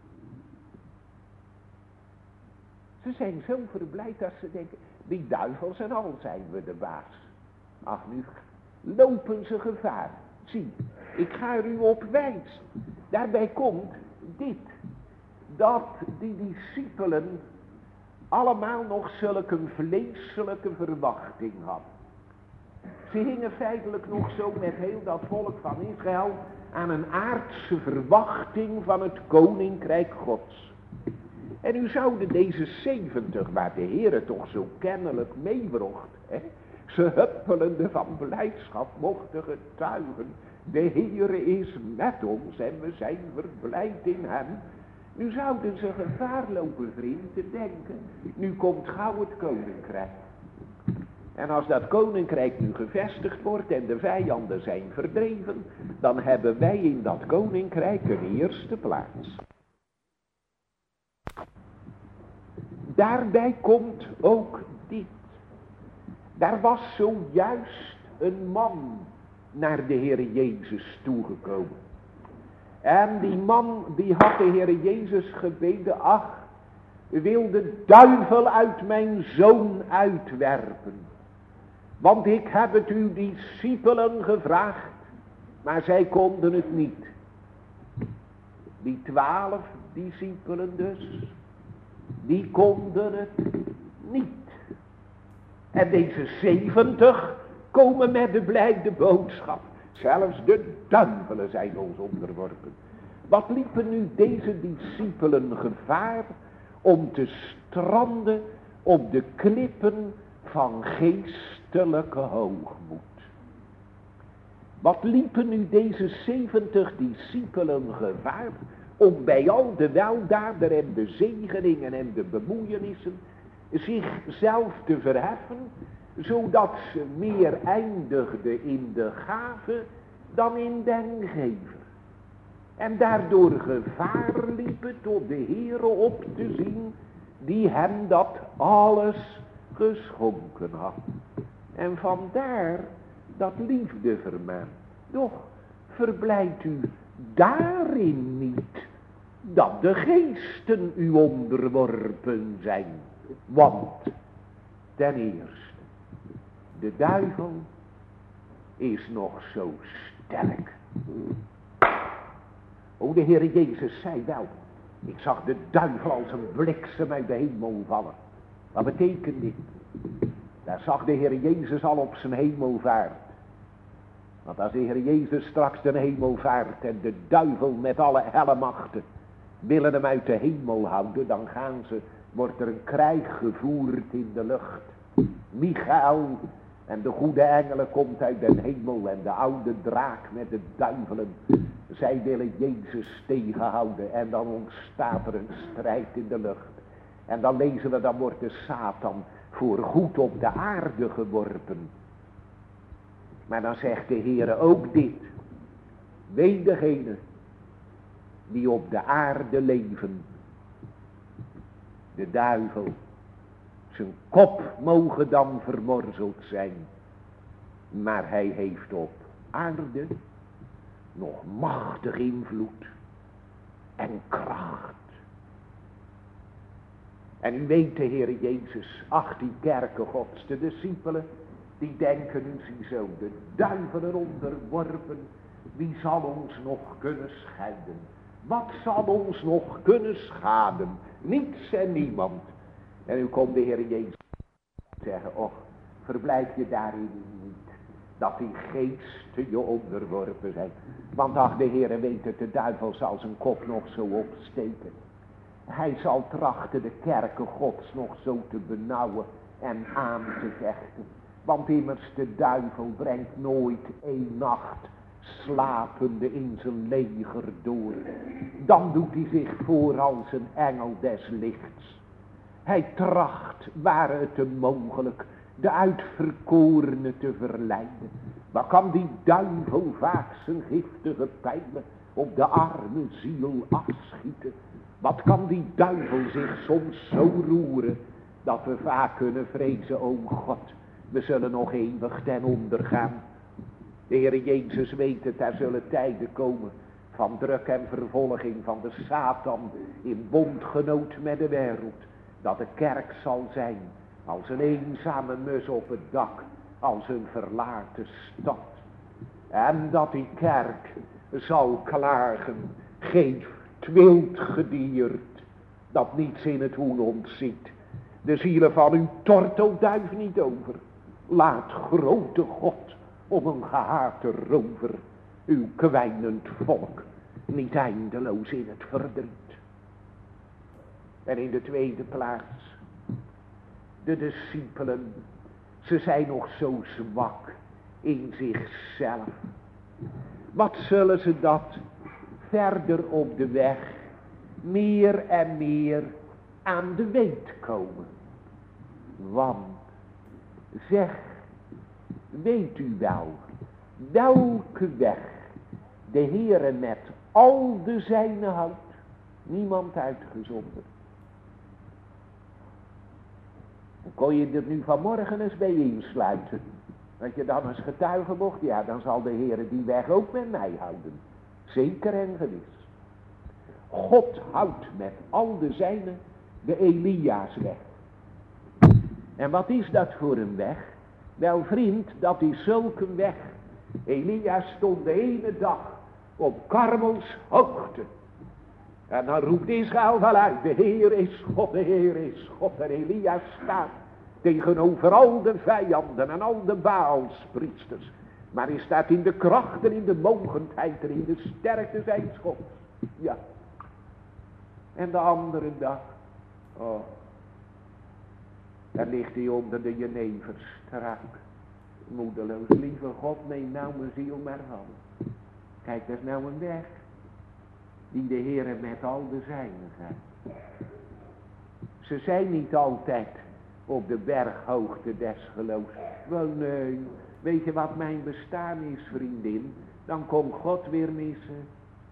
Ze zijn zo verblijd dat ze denken, die duivels en al zijn we de baas. Ach, nu lopen ze gevaar. Zie, ik ga er u op wijzen. Daarbij komt dit, dat die discipelen allemaal nog zulke een vleeselijke verwachting hadden. Ze hingen feitelijk nog zo met heel dat volk van Israël aan een aardse verwachting van het koninkrijk Gods. En nu zouden deze zeventig, waar de Heere toch zo kennelijk meebracht, hè, ze huppelende van blijdschap mochten getuigen. De Heere is met ons en we zijn verblijd in hem. Nu zouden ze gevaar lopen, vriend, te denken, nu komt gauw het koninkrijk. En als dat koninkrijk nu gevestigd wordt en de vijanden zijn verdreven, dan hebben wij in dat koninkrijk een eerste plaats. Daarbij komt ook dit. Daar was zojuist een man naar de Heer Jezus toegekomen. En die man die had de Heer Jezus gebeden, ach, wil de duivel uit mijn zoon uitwerpen. Want ik heb het uw discipelen gevraagd, maar zij konden het niet. Die twaalf discipelen dus, die konden het niet. En deze zeventig komen met de blijde boodschap. Zelfs de duivelen zijn ons onderworpen. Wat liepen nu deze discipelen gevaar om te stranden op de klippen van geestelijke hoogmoed. Wat liepen nu deze zeventig discipelen gevaar om bij al de weldaden en de zegeningen en de bemoeienissen zichzelf te verheffen, zodat ze meer eindigden in de gave dan in den gever. En daardoor gevaar liepen tot de Heere op te zien, die hem dat alles geschonken had. En vandaar dat liefdevermaan. Doch verblijdt u daarin niet dat de geesten u onderworpen zijn. Want ten eerste, de duivel is nog zo sterk. O, de Heer Jezus zei wel, ik zag de duivel als een bliksem uit de hemel vallen. Wat betekent dit? Daar zag de Heer Jezus al op zijn hemelvaart. Want als de Heer Jezus straks ten hemel vaart en de duivel met alle helle machten willen hem uit de hemel houden, dan gaan ze, wordt er een krijg gevoerd in de lucht. Michael en de goede engelen komt uit den hemel en de oude draak met de duivelen. Zij willen Jezus tegenhouden en dan ontstaat er een strijd in de lucht. En dan lezen we, dan wordt de Satan voor goed op de aarde geworpen. Maar dan zegt de Heere ook dit. Wee degene die op de aarde leven. De duivel, zijn kop mogen dan vermorzeld zijn. Maar hij heeft op aarde nog machtig invloed en kracht. En u weet, de Heer Jezus, ach die kerken Gods, de discipelen, die denken nu ziezo, de duivelen onderworpen, wie zal ons nog kunnen scheiden? Wat zal ons nog kunnen schaden? Niets en niemand. En nu komt de Heer Jezus zeggen, och, verblijf je daarin niet, dat die geesten je onderworpen zijn. Want ach, de Heer weet het, de duivel zal zijn kop nog zo opsteken. Hij zal trachten de kerken Gods nog zo te benauwen en aan te vechten. Want immers de duivel brengt nooit één nacht slapende in zijn leger door. Dan doet hij zich voor als een engel des lichts. Hij tracht, ware het hem mogelijk, de uitverkorene te verleiden. Maar kan die duivel vaak zijn giftige pijlen op de arme ziel afschieten? Wat kan die duivel zich soms zo roeren, dat we vaak kunnen vrezen, o God, we zullen nog eeuwig ten onder gaan. De Heer Jezus weet het, er zullen tijden komen van druk en vervolging van de Satan in bondgenoot met de wereld. Dat de kerk zal zijn als een eenzame mus op het dak, als een verlaten stad. En dat die kerk zal klagen, geef het wild gediert, dat niets in het hoen ontziet. De zielen van uw tortelduif niet over. Laat grote God om een gehate rover uw kwijnend volk niet eindeloos in het verdriet. En in de tweede plaats, de discipelen, ze zijn nog zo zwak in zichzelf. Wat zullen ze dat verder op de weg meer en meer aan de weet komen? Want, zeg, weet u wel welke weg de Heere met al de zijnen houdt? Niemand uitgezonderd. Dan kon je er nu vanmorgen eens bij insluiten. Dat je dan eens getuigen mocht, ja, dan zal de Heere die weg ook met mij houden. Zeker en gewis. God houdt met al de zijnen de Elia's weg. En wat is dat voor een weg? Wel vriend, dat is zulke weg. Elia stond de ene dag op Karmels hoogte. En dan roept Israël wel uit, de Heer is God, de Heer is God. En Elia staat tegenover al de vijanden en al de Baalspriesters. Maar hij staat in de kracht en in de mogendheid en in de sterkte zijns Gods. Ja. En de andere dag, oh, daar ligt hij onder de jenever strak, moedeloos. Lieve God, neem nou mijn ziel maar van. Kijk, dat is nou een weg die de Heere met al de zijnen gaat. Ze zijn niet altijd op de berghoogte des geloofs. Wel nee, weet je wat mijn bestaan is, vriendin? Dan komt God weer missen.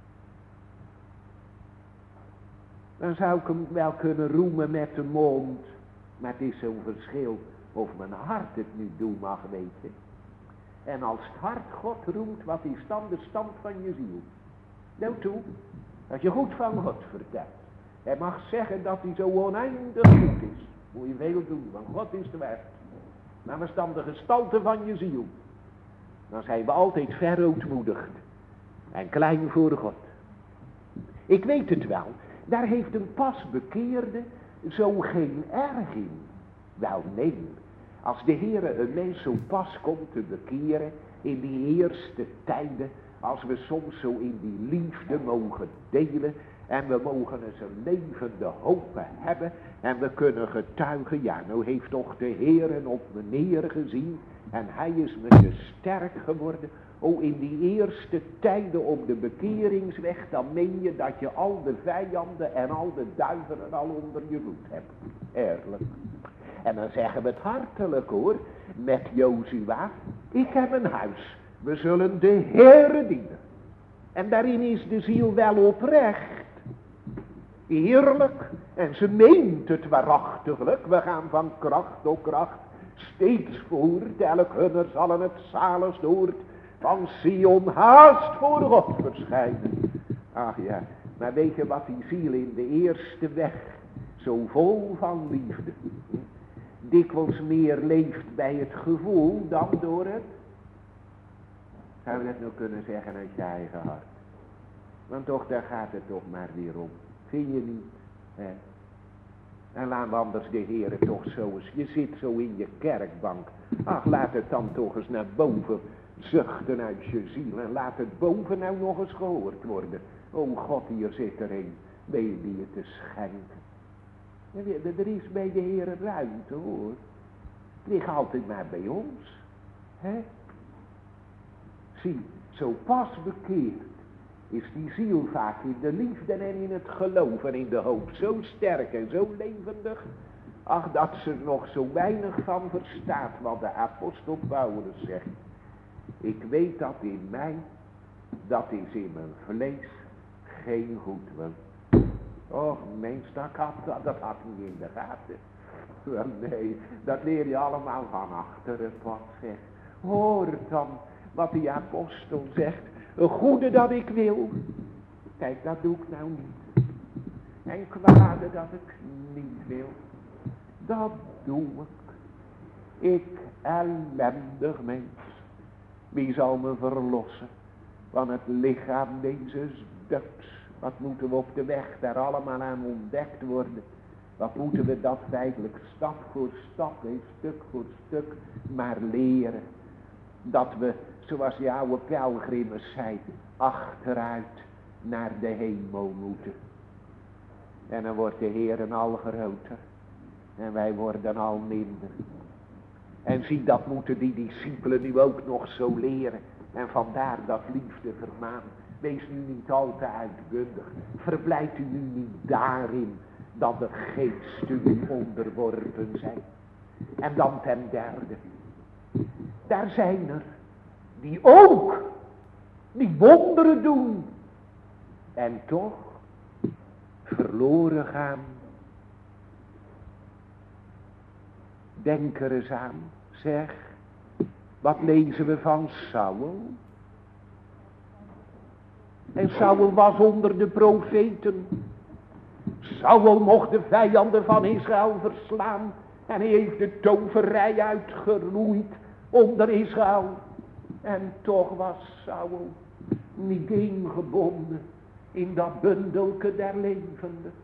Dan zou ik hem wel kunnen roemen met de mond. Maar het is zo'n verschil of mijn hart het nu doen mag, weet je. En als het hart God roemt, wat is dan de stand van je ziel? Nou toe, als je goed van God vertelt. Hij mag zeggen dat hij zo oneindig goed is. Moet je veel doen, want God is de weg. Maar was dan de gestalte van je ziel. Dan zijn we altijd verootmoedigd. En klein voor God. Ik weet het wel. Daar heeft een pas bekeerde zo geen erg in. Wel nee. Als de Heere een mens zo pas komt te bekeren. In die eerste tijden. Als we soms zo in die liefde mogen delen. En we mogen eens een levende hoop hebben. En we kunnen getuigen. Ja, nou heeft toch de Heere op meneer gezien. En hij is me te sterk geworden. O, in die eerste tijden op de bekeringsweg. Dan meen je dat je al de vijanden en al de duivelen al onder je voet hebt. Eerlijk. En dan zeggen we het hartelijk hoor, met Jozua, ik heb een huis, we zullen de Heere dienen. En daarin is de ziel wel oprecht, eerlijk, en ze meent het waarachtiglijk. We gaan van kracht tot kracht steeds voort, elk hunner zal in het zaligste oord van Sion haast voor God verschijnen. Ach ja, maar weet je wat die ziel in de eerste weg zo vol van liefde dikwijls meer leeft bij het gevoel dan door het, zou je dat nou kunnen zeggen, uit je eigen hart. Want toch, daar gaat het toch maar weer om. Vind je niet? Hè? En laat anders de Heere toch zo eens. Je zit zo in je kerkbank. Ach, laat het dan toch eens naar boven zuchten uit je ziel. En laat het boven nou nog eens gehoord worden. O God, hier zit er een. Ben je die het te schenken? Er is bij de Heere ruimte hoor. Het ligt altijd maar bij ons. Hè? Zie, zo pas bekeerd is die ziel vaak in de liefde en in het geloof en in de hoop zo sterk en zo levendig. Ach, dat ze nog zo weinig van verstaat wat de apostel Paulus zegt. Ik weet dat in mij, dat is in mijn vlees, geen goed wil. Och, mens, dat had, dat had niet in de gaten. Wel nee, dat leer je allemaal van achter het wat zegt. Hoor dan wat die apostel zegt. Een goede dat ik wil. Kijk, dat doe ik nou niet. En kwade dat ik niet wil. Dat doe ik. Ik ellendig mens. Wie zal me verlossen van het lichaam deze doods? Wat moeten we op de weg daar allemaal aan ontdekt worden? Wat moeten we dat feitelijk stap voor stap, en stuk voor stuk, maar leren? Dat we, zoals die oude pelgrimmers zeiden, achteruit naar de hemel moeten. En dan wordt de Heer al groter. En wij worden al minder. En zie, dat moeten die discipelen nu ook nog zo leren. En vandaar dat liefde vermaan. Wees nu niet al te uitbundig. Verblijft u nu niet daarin dat de geesten u onderworpen zijn. En dan ten derde. Daar zijn er die ook die wonderen doen. En toch verloren gaan. Denk er eens aan, zeg. Wat lezen we van Saul? En Saul was onder de profeten. Saul mocht de vijanden van Israël verslaan. En hij heeft de toverij uitgeroeid onder Israël. En toch was Saul niet ingebonden in dat bundelke der levenden.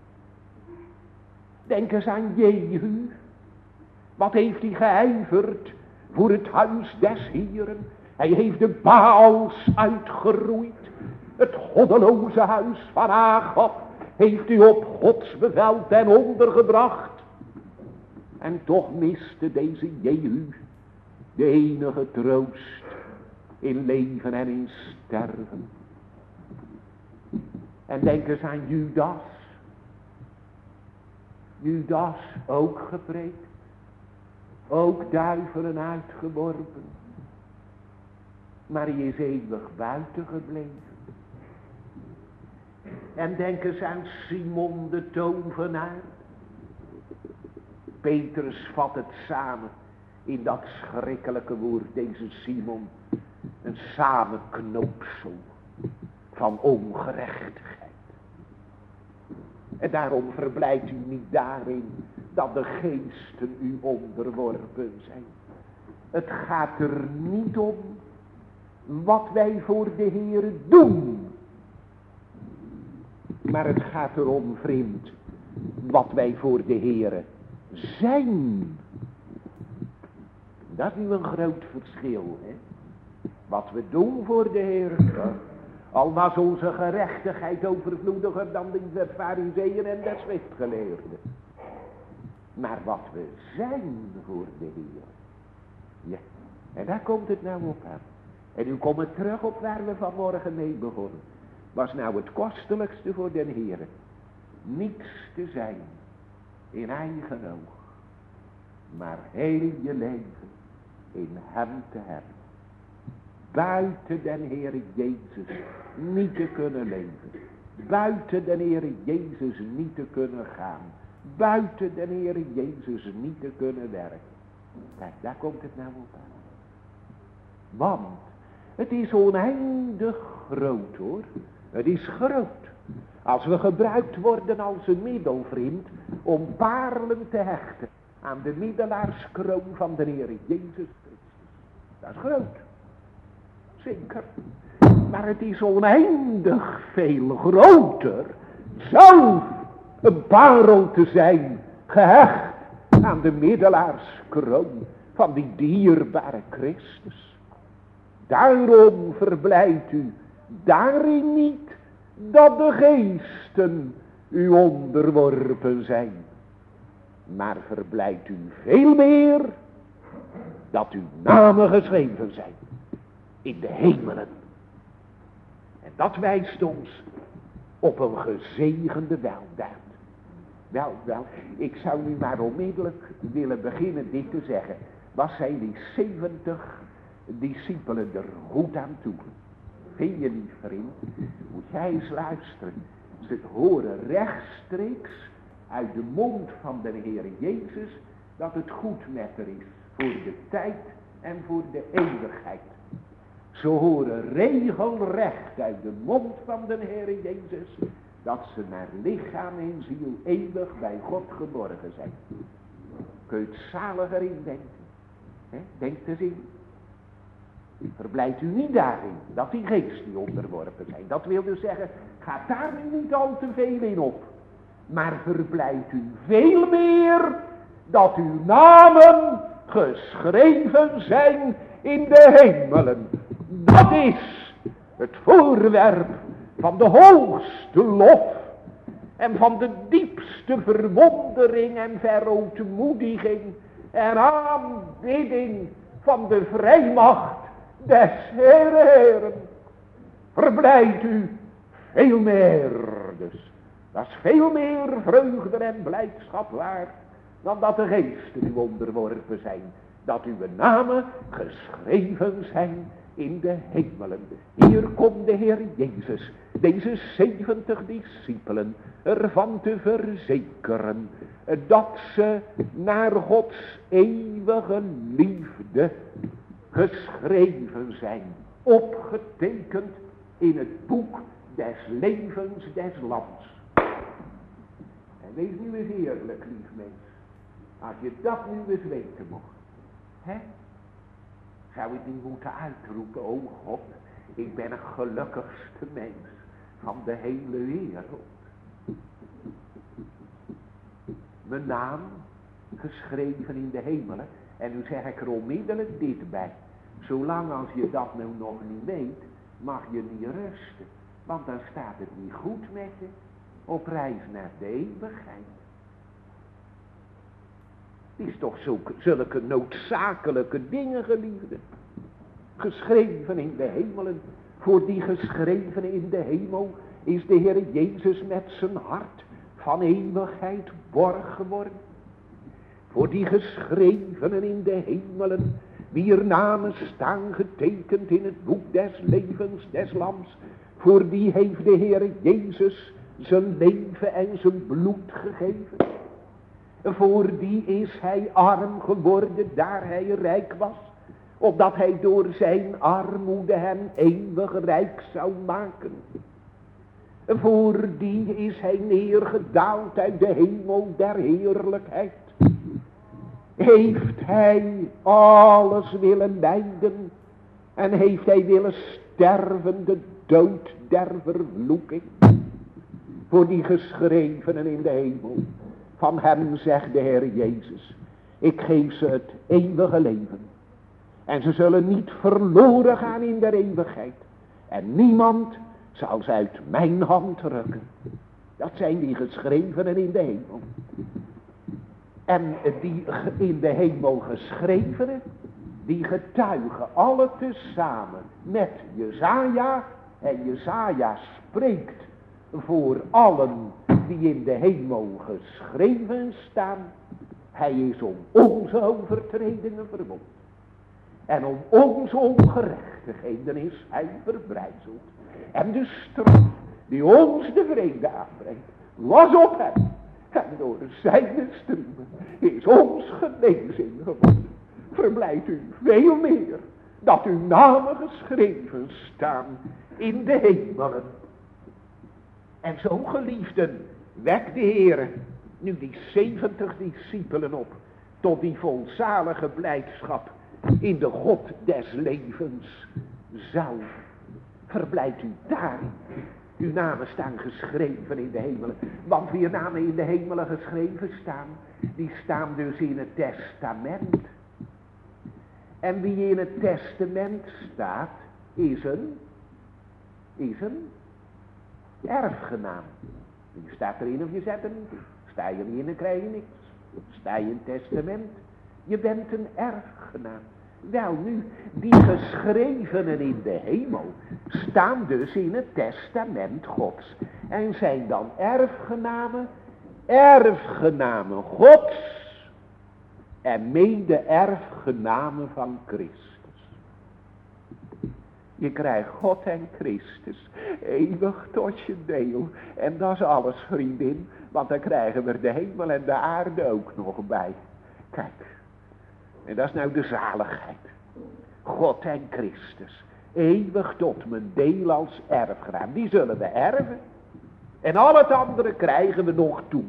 Denk eens aan Jehu. Wat heeft hij geijverd voor het huis des Heeren. Hij heeft de Baals uitgeroeid. Het goddeloze huis van Agab heeft u op Gods bevel ten onder gebracht. En toch miste deze Jehu de enige troost in leven en in sterven. En denk eens aan Judas. Judas ook gepreekt. Ook duivelen uitgeworpen. Maar hij is eeuwig buiten gebleven. En denk eens aan Simon de tovenaar. Petrus vat het samen in dat schrikkelijke woord, deze Simon. Een samenknoopsel van ongerechtigheid. En daarom verblijft u niet daarin dat de geesten u onderworpen zijn. Het gaat er niet om wat wij voor de Heere doen. Maar het gaat erom, vriend, wat wij voor de Heere zijn. Dat is nu een groot verschil, hè. Wat we doen voor de Heere. Al was onze gerechtigheid overvloediger dan die der Farizeeën en der schriftgeleerden. Maar wat we zijn voor de Heer. Ja, en daar komt het nou op aan. En nu komen we terug op waar we vanmorgen mee begonnen. Was nou het kostelijkste voor de Heer. Niets te zijn in eigen oog. maar heel je leven in hem te hebben. Buiten den Heere Jezus niet te kunnen leven. Buiten den Heere Jezus niet te kunnen gaan. Buiten den Heere Jezus niet te kunnen werken. Kijk, daar komt het nou op aan. Want het is oneindig groot hoor. Het is groot. Als we gebruikt worden als een middelvriend om paarlen te hechten aan de middelaarskroon van de Heere Jezus Christus. Dat is groot. Zeker. Maar het is oneindig veel groter zelf een parel te zijn gehecht aan de middelaarskroon van die dierbare Christus. Daarom verblijdt u daarin niet dat de geesten u onderworpen zijn, maar verblijdt u veel meer dat uw namen geschreven zijn in de hemelen. En dat wijst ons op een gezegende weldaad. Wel, wel, ik zou nu maar onmiddellijk willen beginnen dit te zeggen. Was zijn die zeventig discipelen er goed aan toe? Vind je niet, vriend? Moet jij eens luisteren. Ze horen rechtstreeks uit de mond van de Heer Jezus dat het goed met er is voor de tijd en voor de eeuwigheid. Ze horen regelrecht uit de mond van de Heer Jezus dat ze naar lichaam en ziel eeuwig bij God geborgen zijn. Kun je het zaliger indenken? He? Denk eens in. Verblijft u niet daarin dat die geesten onderworpen zijn. Dat wil dus zeggen, gaat daar nu niet al te veel in op. Maar verblijft u veel meer dat uw namen geschreven zijn in de hemelen. Dat is het voorwerp van de hoogste lof en van de diepste verwondering en verootmoediging en aanbidding van de vrijmacht des Heeren. Verblijdt u veel meer dus. Dat is veel meer vreugde en blijdschap waard dan dat de geesten u onderworpen zijn. Dat uw namen geschreven zijn in de hemelen. Hier komt de Heer Jezus, deze zeventig discipelen, ervan te verzekeren dat ze naar Gods eeuwige liefde geschreven zijn, opgetekend in het boek des levens des lands. En wees nu eens eerlijk, lief mens, als je dat nu eens weten mocht, hè? Zou ik niet moeten uitroepen, o God, ik ben het gelukkigste mens van de hele wereld. Mijn naam geschreven in de hemelen. En nu zeg ik er onmiddellijk dit bij. Zolang als je dat nou nog niet weet, mag je niet rusten. Want dan staat het niet goed met je op reis naar de eeuwigheid. Het is toch zulke, zulke noodzakelijke dingen, geliefde. Geschreven in de hemelen. Voor die geschreven in de hemel is de Heer Jezus met zijn hart van eeuwigheid borg geworden. Voor die geschrevenen in de hemelen, wier namen staan getekend in het boek des levens des lams. Voor die heeft de Heer Jezus zijn leven en zijn bloed gegeven. Voor die is hij arm geworden, daar hij rijk was, opdat hij door zijn armoede hem eeuwig rijk zou maken. Voor die is hij neergedaald uit de hemel der heerlijkheid. Heeft hij alles willen lijden en heeft hij willen sterven, de dood der vervloeking. Voor die geschrevenen in de hemel, van hem zegt de Heer Jezus, ik geef ze het eeuwige leven. En ze zullen niet verloren gaan in de eeuwigheid. En niemand zal ze uit mijn hand rukken. Dat zijn die geschrevenen in de hemel. En die in de hemel geschrevenen, die getuigen alle tezamen met Jesaja. En Jesaja spreekt voor allen die in de hemel geschreven staan. Hij is om onze overtredingen verwond. En om onze ongerechtigheden is hij verbrijzeld. En de straf die ons de vrede aanbrengt, was op hem. En door zijn striemen is ons genezing geworden. Verblijdt u veel meer dat uw namen geschreven staan in de hemelen. En zo, geliefden, wekt de Heer nu die zeventig discipelen op tot die volzalige blijdschap in de God des levens zelf. Verblijdt u daarin. Uw namen staan geschreven in de hemelen. Want wie namen in de hemelen geschreven staan, die staan dus in het testament. En wie in het testament staat, is een, is een erfgenaam. Die staat erin of je zet er niet in. Sta je niet in, dan krijg je niks. Sta je in het testament, je bent een erfgenaam. Wel nu, die geschrevenen in de hemel staan dus in het testament Gods. En zijn dan erfgenamen, erfgenamen Gods en mede-erfgenamen van Christus. Je krijgt God en Christus eeuwig tot je deel. En dat is alles, vriendin, want dan krijgen we de hemel en de aarde ook nog bij. Kijk. En dat is nou de zaligheid. God en Christus. Eeuwig tot mijn deel als erfgenaam. Die zullen we erven. En al het andere krijgen we nog toe.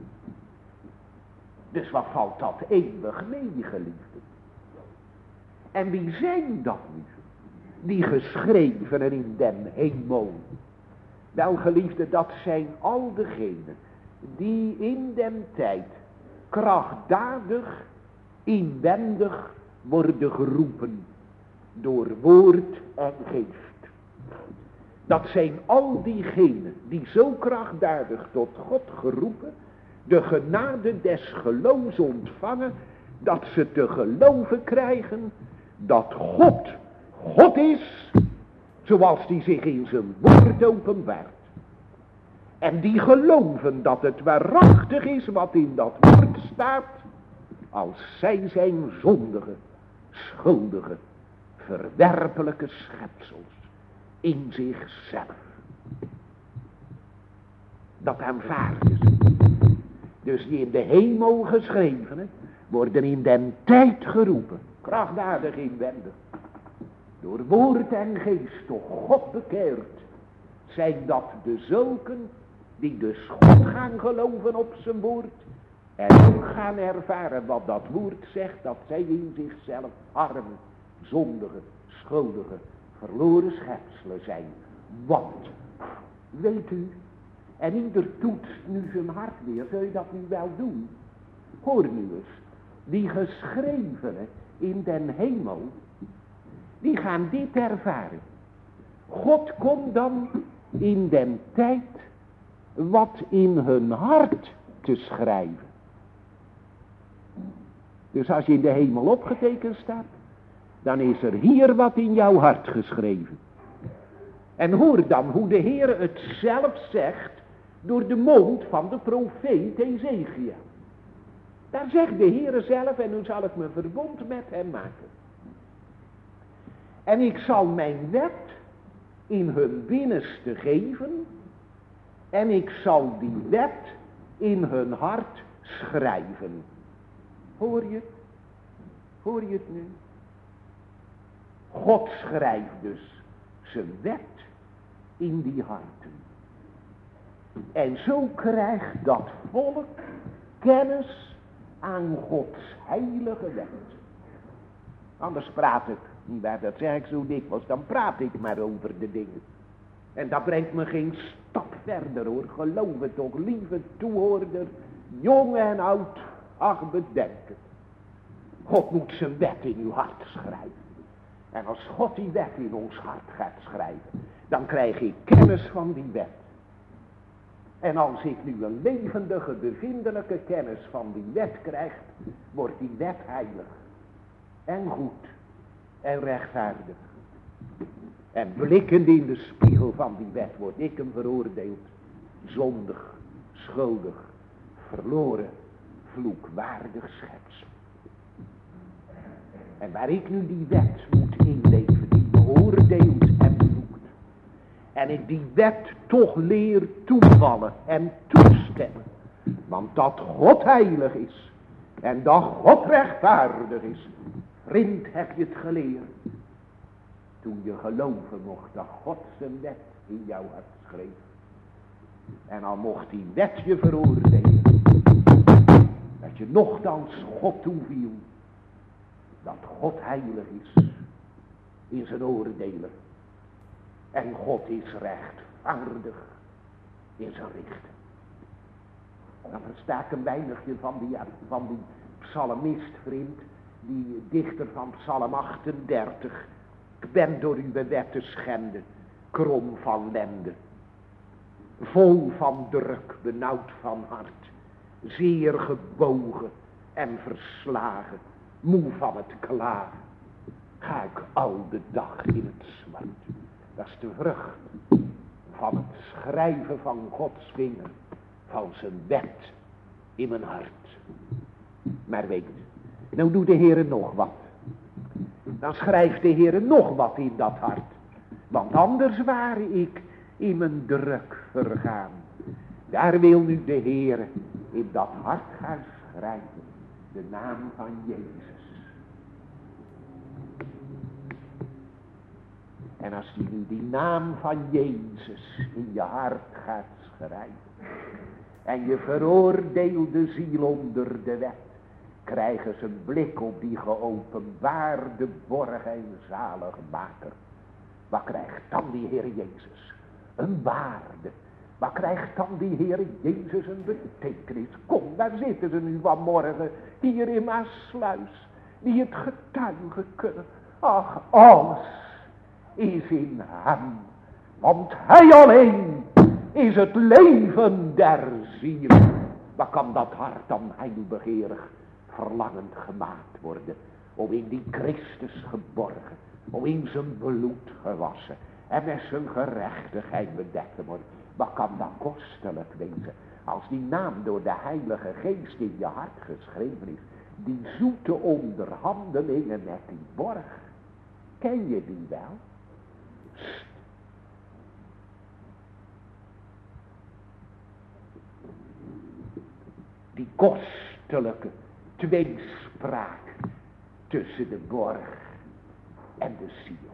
Dus wat valt dat eeuwig mee, geliefden? En wie zijn dat nu? Die geschrevenen in den hemel. Wel, geliefden, dat zijn al degenen die in den tijd krachtdadig inwendig worden geroepen door woord en geest. Dat zijn al diegenen die zo krachtdadig tot God geroepen, de genade des geloofs ontvangen, dat ze te geloven krijgen dat God God is, zoals die zich in zijn woord openbaart. En die geloven dat het waarachtig is wat in dat woord staat, als zij zijn zondige, schuldige, verwerpelijke schepsels in zichzelf. Dat aanvaarden ze. Dus die in de hemel geschrevenen worden in den tijd geroepen, krachtdadig inwendig, door woord en geest door God bekeerd, zijn dat de zulken die dus God gaan geloven op zijn woord en ook gaan ervaren wat dat woord zegt, dat zij in zichzelf arme, zondige, schuldige, verloren schepselen zijn. Want, weet u, en ieder toetst nu zijn hart weer, zul je dat nu wel doen? Hoor nu eens, die geschrevenen in den hemel, die gaan dit ervaren. God komt dan in den tijd wat in hun hart te schrijven. Dus als je in de hemel opgetekend staat, dan is er hier wat in jouw hart geschreven. En hoor dan hoe de Heer het zelf zegt door de mond van de profeet Ezechiel. Daar zegt de Heer zelf, en nu zal ik mijn verbond met hem maken. En ik zal mijn wet in hun binnenste geven, en ik zal die wet in hun hart schrijven. Hoor je het? Hoor je het nu? God schrijft dus zijn wet in die harten. En zo krijgt dat volk kennis aan Gods heilige wet. Anders praat ik, maar dat zeg ik zo dikwijls, dan praat ik maar over de dingen. En dat brengt me geen stap verder hoor, geloof het toch, lieve toehoorder, jong en oud, ach bedenk het. God moet zijn wet in uw hart schrijven. En als God die wet in ons hart gaat schrijven, dan krijg ik kennis van die wet. En als ik nu een levendige, bevindelijke kennis van die wet krijg, wordt die wet heilig. En goed. En rechtvaardig. En blikkend in de spiegel van die wet word ik hem veroordeeld. Zondig, schuldig, verloren, vloekwaardig schepsel. En waar ik nu die wet moet inleven, die beoordeelt en vloekt. En ik die wet toch leer toevallen en toestemmen. Want dat God heilig is. En dat God rechtvaardig is. Vriend, heb je het geleerd. Toen je geloven mocht dat God zijn wet in jouw hart schreef. En al mocht die wet je veroordelen. Dat je nochtans God toeviel. Dat God heilig is. In zijn oordelen. En God is rechtvaardig. In zijn richten. Dan versta ik een weinigje van die, van die psalmist, vriend. Die dichter van psalm achtendertig. Ik ben door uw wet te schenden. Krom van lende. Vol van druk, benauwd van hart. Zeer gebogen en verslagen. Moe van het klagen. Ga ik al de dag in het zwart. Dat is de vrucht van het schrijven van Gods vinger. Van zijn wet in mijn hart. Maar weet, nou doet de Heere nog wat. Dan schrijft de Heere nog wat in dat hart. Want anders ware ik in mijn druk vergaan. Daar wil nu de Heere in dat hart gaan schrijven. De naam van Jezus. En als die nu die naam van Jezus in je hart gaat schrijven. En je veroordeelde ziel onder de wet. Krijgen ze een blik op die geopenbaarde borg en zaligmaker. Wat krijgt dan die Heer Jezus? Een waarde. Wat krijgt dan die Heer Jezus een betekenis? Kom, daar zitten ze nu vanmorgen. Hier in Maasluis. Die het getuigen kunnen. Ach, alles is in hem. Want hij alleen is het leven der ziel. Wat kan dat hart dan heilbegeerig verlangend gemaakt worden. Om in die Christus geborgen. Om in zijn bloed gewassen. En met zijn gerechtigheid bedekt te worden. Wat kan dat kostelijk wezen. Als die naam door de Heilige Geest in je hart geschreven is. Die zoete onderhandelingen met die borg. Ken je die wel? Sst. Die kostelijke tweespraak tussen de borg en de ziel.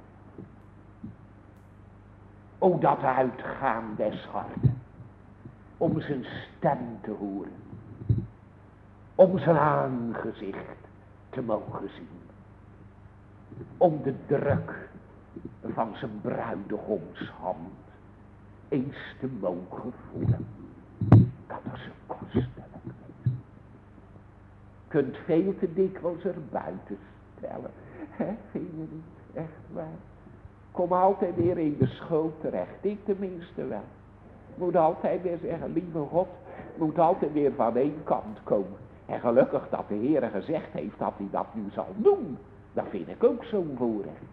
O dat uitgaan des harten, om zijn stem te horen, om zijn aangezicht te mogen zien, om de druk van zijn bruidegoms hand eens te mogen voelen. Dat is een kostelijk. Kunt veel te dikwijls er buiten stellen. He, vind je niet? Echt waar. Kom altijd weer in de schoot terecht. Ik tenminste wel. Moet altijd weer zeggen, lieve God, moet altijd weer van één kant komen. En gelukkig dat de Heer gezegd heeft dat hij dat nu zal doen. Dat vind ik ook zo'n voorrecht.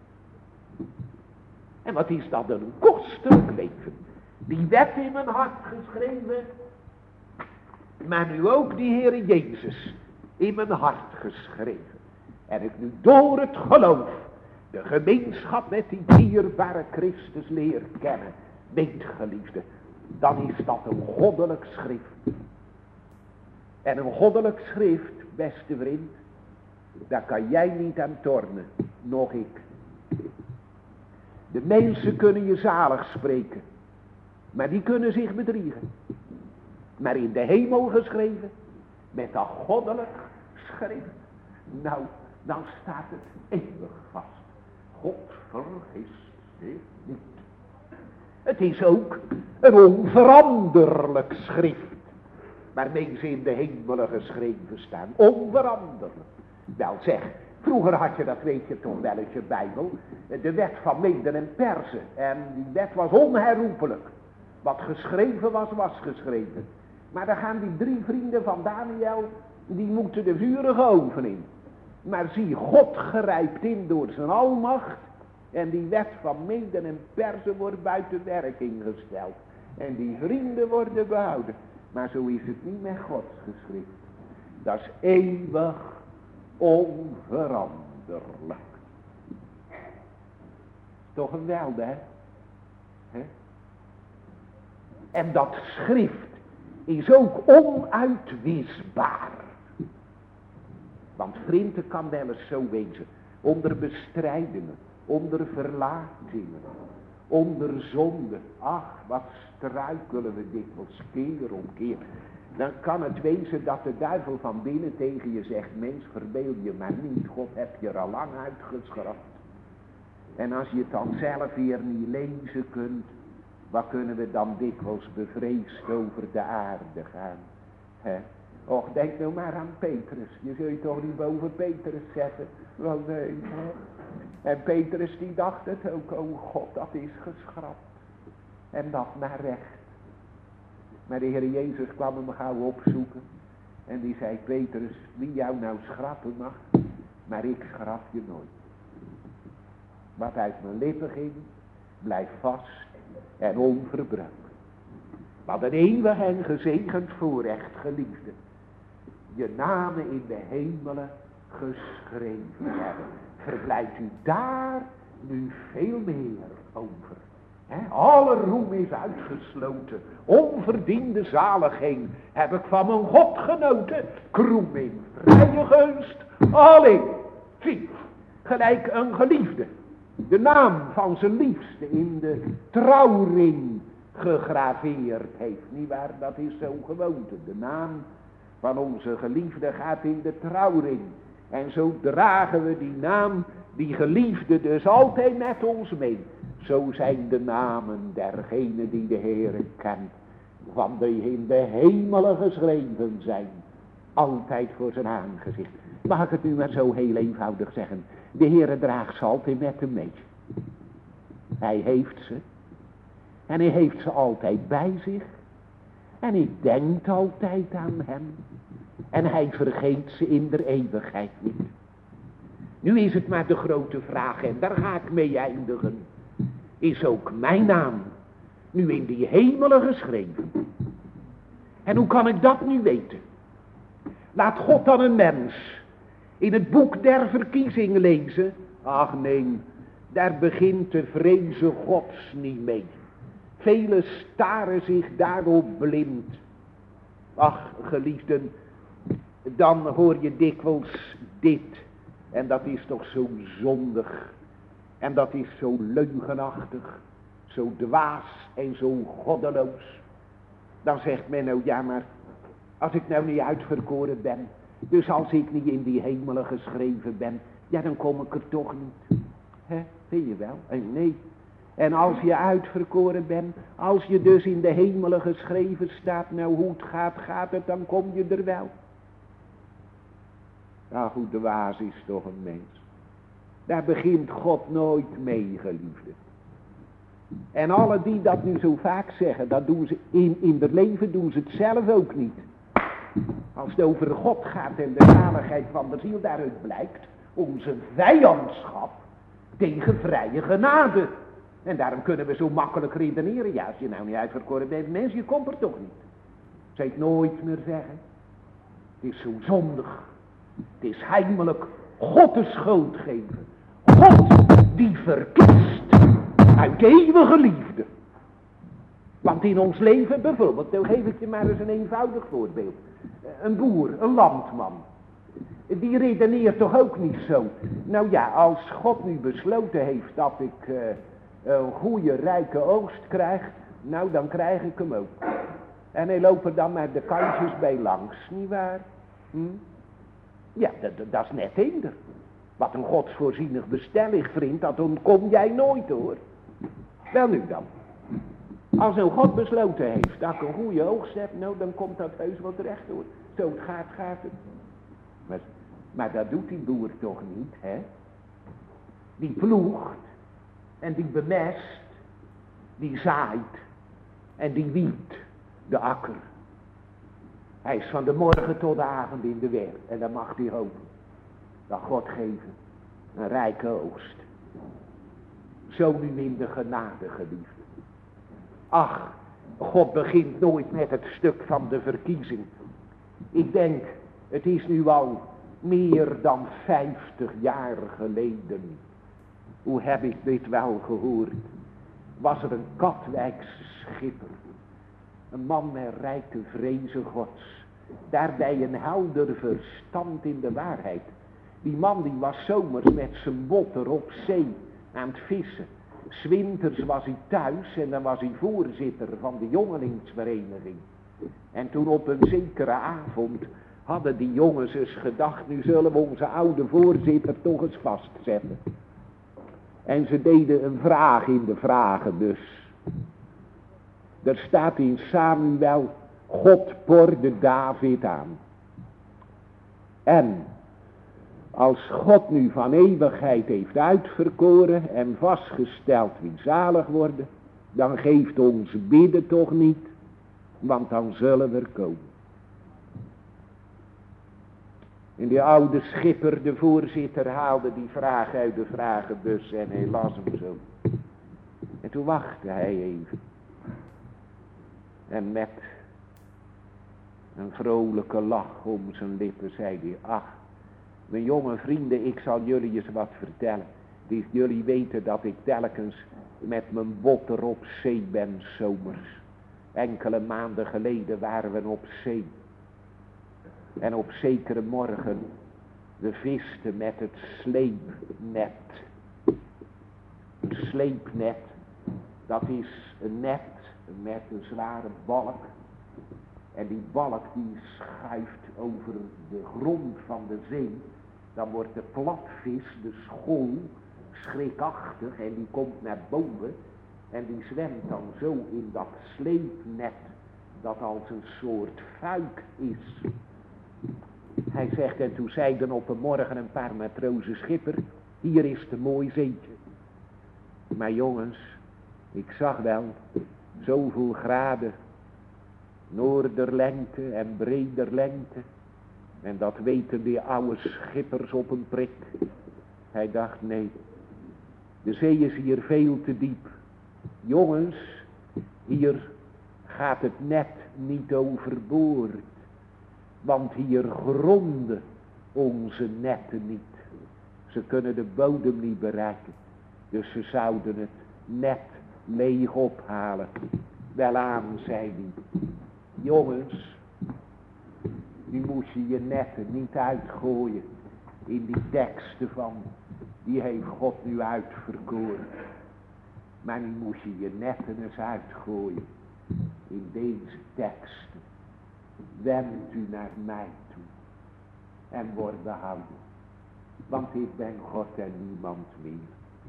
En wat is dat een kostelijk leven. Die wet in mijn hart geschreven. Maar nu ook die Heer Jezus in mijn hart geschreven. En ik nu door het geloof de gemeenschap met die dierbare Christus leer kennen. Weet geliefde, dan is dat een goddelijk schrift. En een goddelijk schrift, beste vriend, daar kan jij niet aan tornen, nog ik. De mensen kunnen je zalig spreken, maar die kunnen zich bedriegen. Maar in de hemel geschreven, met dat goddelijk schrift, nou, dan staat het eeuwig vast. God vergist zich niet. Het is ook een onveranderlijk schrift, waarmee ze in de hemelen geschreven staan. Onveranderlijk. Wel zeg, vroeger had je, dat weet je toch wel uit je Bijbel, de wet van Meden en Persen. En die wet was onherroepelijk. Wat geschreven was, was geschreven. Maar dan gaan die drie vrienden van Daniel, die moeten de vurige oven in. Maar zie, God grijpt in door zijn almacht. En die wet van Meden en Persen wordt buiten werking gesteld. En die vrienden worden behouden. Maar zo is het niet met Gods geschrift. Dat is eeuwig onveranderlijk. Toch geweldig, hè? He? En dat schrift is ook onuitwisbaar. Want vrienden kan wel eens zo wezen. Onder bestrijdingen, onder verlatingen, onder zonde. Ach, wat struikelen we dikwijls keer op keer. Dan kan het wezen dat de duivel van binnen tegen je zegt: mens, verbeel je maar niet, God heb je er al lang uitgeschrapt. En als je het dan zelf weer niet lezen kunt, wat kunnen we dan dikwijls bevreesd over de aarde gaan? He? Och, denk nou maar aan Petrus. Je zult je toch niet boven Petrus zetten? Wel nee, hè? En Petrus die dacht het ook: oh God, dat is geschrapt. En dat naar recht. Maar de Heer Jezus kwam hem gauw opzoeken. En die zei: Petrus, wie jou nou schrappen mag, maar ik schrap je nooit. Wat uit mijn lippen ging, blijft vast en onverbruikelijk. Wat een eeuwig en gezegend voorrecht, geliefde. Je namen in de hemelen geschreven hebben. Verblijft u daar nu veel meer over. He, alle roem is uitgesloten. Onverdiende zaligheid heb ik van mijn God genoten. Kroem in vrije gunst. Alleen, zie, gelijk een geliefde. De naam van zijn liefste in de trouwring gegraveerd heeft. Niet waar, dat is zo'n gewoonte. De naam van onze geliefde gaat in de trouwring. En zo dragen we die naam, die geliefde dus altijd met ons mee. Zo zijn de namen dergenen die de Heere kent, van de in de hemelen geschreven zijn, altijd voor zijn aangezicht. Mag ik het nu maar zo heel eenvoudig zeggen? De Heere draagt ze altijd met hem mee. Hij heeft ze. En hij heeft ze altijd bij zich. En hij denkt altijd aan hem. En hij vergeet ze in de eeuwigheid niet. Nu is het maar de grote vraag, en daar ga ik mee eindigen. Is ook mijn naam nu in die hemelen geschreven? En hoe kan ik dat nu weten? Laat God dan een mens in het boek der verkiezing lezen? Ach nee, daar begint de vreze Gods niet mee. Velen staren zich daarop blind. Ach, geliefden, dan hoor je dikwijls dit. En dat is toch zo zondig. En dat is zo leugenachtig. Zo dwaas en zo goddeloos. Dan zegt men nou, ja maar, als ik nou niet uitverkoren ben, dus als ik niet in die hemelen geschreven ben, ja dan kom ik er toch niet. Hè, vind je wel? En nee. En als je uitverkoren bent, als je dus in de hemelen geschreven staat, nou hoe het gaat, gaat het, dan kom je er wel. Nou goed, de waas is toch een mens. Daar begint God nooit mee, geliefde. En alle die dat nu zo vaak zeggen, dat doen ze in, in het leven doen ze het zelf ook niet. Als het over God gaat en de zaligheid van de ziel, daaruit blijkt onze vijandschap tegen vrije genade. En daarom kunnen we zo makkelijk redeneren. Ja, als je nou niet uitverkoren bent, mensen, je komt er toch niet. Zou je het nooit meer zeggen. Het is zo zondig. Het is heimelijk God de schuld geven. God die verkiest uit eeuwige liefde. Want in ons leven bijvoorbeeld, nou geef ik je maar eens een eenvoudig voorbeeld. Een boer, een landman. Die redeneert toch ook niet zo. Nou ja, als God nu besloten heeft dat ik uh, een goede rijke oogst krijg, nou dan krijg ik hem ook. En hij loopt er dan met de kantjes bij langs, nietwaar? Hm? Ja, dat, dat is net eender. Wat een godsvoorzienig bestelling, vriend, dat ontkom jij nooit hoor. Wel nu dan. Als een God besloten heeft dat ik een goede oogst heb, nou dan komt dat heus wel terecht hoor. Zo het gaat, gaat het. Maar, maar dat doet die boer toch niet, hè? Die ploegt en die bemest, die zaait en die wiept de akker. Hij is van de morgen tot de avond in de werk en dan mag hij hopen dat God geven een rijke oogst. Zo nu in de genade, geliefde. Ach, God begint nooit met het stuk van de verkiezing. Ik denk, Het is nu al meer dan vijftig jaar geleden. Hoe heb ik dit wel gehoord? Was er een Katwijkse schipper. Een man met rijke vrezen gods. Daarbij een helder verstand in de waarheid. Die man die was zomers met zijn botter op zee aan het vissen. 'S Winters was hij thuis en dan was hij voorzitter van de jongelingsvereniging. En toen op een zekere avond hadden die jongens eens gedacht, nu zullen we onze oude voorzitter toch eens vastzetten. En ze deden een vraag in de vragenbus. Er staat in Samuel, God porde David aan. En als God nu van eeuwigheid heeft uitverkoren en vastgesteld wie zalig worden, dan geeft ons bidden toch niet, want dan zullen we er komen. En die oude schipper, de voorzitter, haalde die vraag uit de vragenbus en hij las hem zo. En toen wachtte hij even. En met een vrolijke lach om zijn lippen zei hij, ach, mijn jonge vrienden, ik zal jullie eens wat vertellen. Dus jullie weten dat ik telkens met mijn botter op zee ben zomers. Enkele maanden geleden waren we op zee. En op zekere morgen, we visten met het sleepnet. Een sleepnet, dat is een net met een zware balk. En die balk die schuift over de grond van de zee. Dan wordt de platvis, de school, schrikachtig en die komt naar boven. En die zwemt dan zo in dat sleepnet, dat als een soort fuik is. Hij zegt, en toen zeiden op een morgen een paar matrozen, schipper, hier is het een mooi zeetje. Maar jongens, ik zag wel, zoveel graden, noorderlengte en brederlengte. En dat weten die oude schippers op een prik. Hij dacht, nee, de zee is hier veel te diep. Jongens, hier gaat het net niet overboord. Want hier gronden onze netten niet. Ze kunnen de bodem niet bereiken. Dus ze zouden het net leeg ophalen. Welaan, zei hij. Jongens, nu moest je je netten niet uitgooien in die teksten van, die heeft God nu uitverkoren. Maar nu moest je je netten eens uitgooien in deze teksten. Wend u naar mij toe en word behouden, want ik ben God en niemand meer.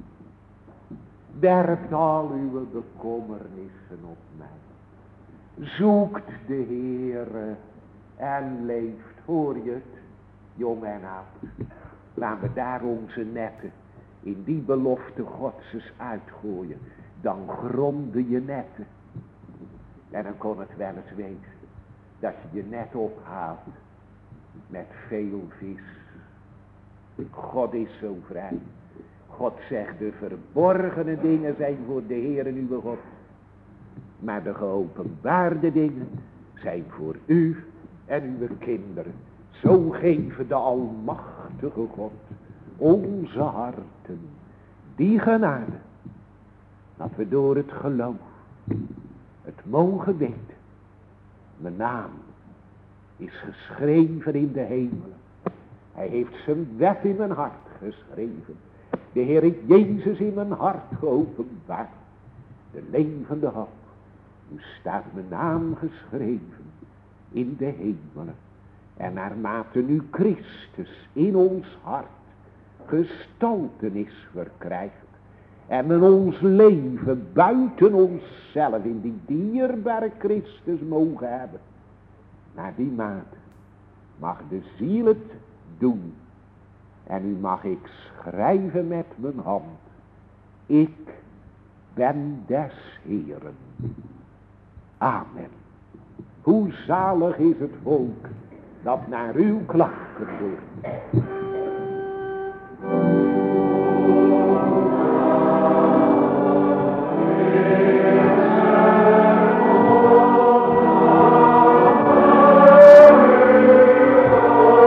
Werpt al uw bekommernissen op mij. Zoekt de Heere en leeft. Hoor je het, jong en oud? Laten we daar onze netten in die belofte Gods eens uitgooien. Dan gromde je netten. En dan kon het wel eens wezen dat je je net ophaalt met veel vis. God is zo vrij. God zegt, de verborgene dingen zijn voor de Heer en uw God. Maar de geopenbaarde dingen zijn voor u en uw kinderen. Zo geven de almachtige God onze harten die genade, dat we door het geloof het mogen weten. Mijn naam is geschreven in de hemelen. Hij heeft zijn wet in mijn hart geschreven. De Heer Jezus in mijn hart geopenbaard. De levende hoop. Nu staat mijn naam geschreven in de hemelen. En naarmate nu Christus in ons hart gestaltenis verkrijgt. En in ons leven buiten onszelf in die dierbare Christus mogen hebben. Naar die mate mag de ziel het doen. En nu mag ik schrijven met mijn hand. Ik ben des Heeren. Amen. Hoe zalig is het volk dat naar uw klachten wordt. Oh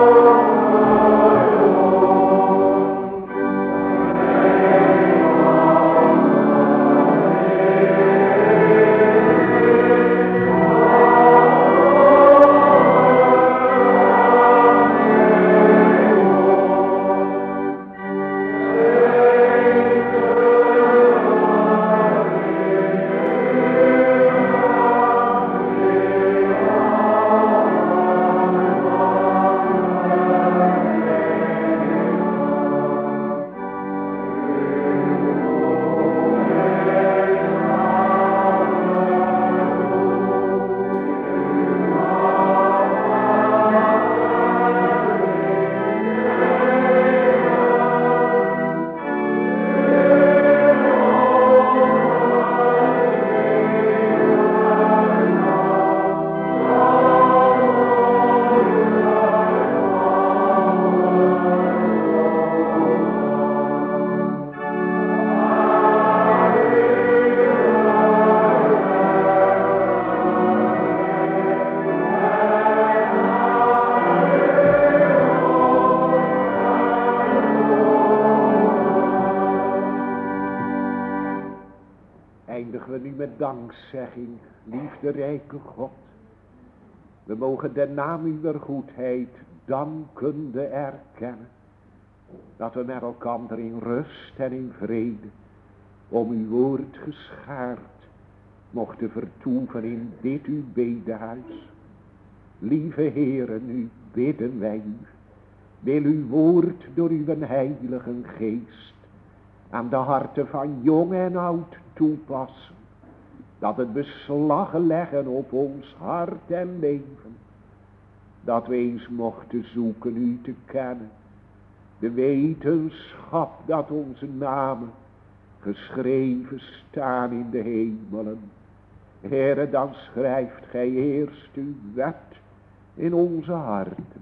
eindigen we nu met dankzegging, liefderijke God. We mogen de naam uw goedheid dankende erkennen, dat we met elkaar in rust en in vrede om uw woord geschaard mochten vertoeven in dit uw bedehuis. Lieve Heere, nu bidden wij u, wil uw woord door uw heilige geest aan de harten van jong en oud toepassen, dat het beslag leggen op ons hart en leven, dat we eens mochten zoeken u te kennen, de wetenschap dat onze namen geschreven staan in de hemelen. Heere, dan schrijft gij eerst uw wet in onze harten,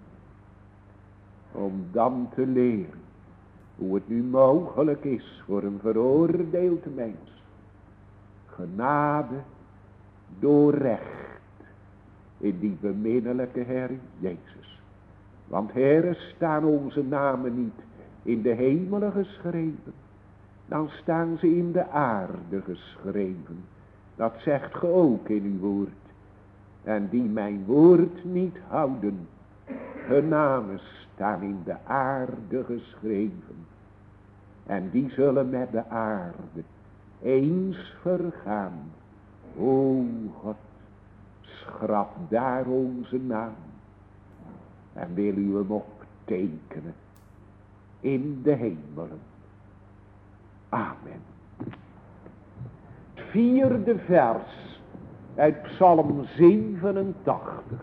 om dan te leren hoe het nu mogelijk is voor een veroordeeld mens genade door recht in die beminnelijke Heer Jezus. Want Heere, staan onze namen niet in de hemelen geschreven, dan staan ze in de aarde geschreven. Dat zegt ge ook in uw woord. En die mijn woord niet houden, hun namen staan in de aarde geschreven. En die zullen met de aarde eens vergaan. O God, schrap daar onze naam. En wil u hem optekenen in de hemelen. Amen. Het vierde vers uit Psalm zevenentachtig.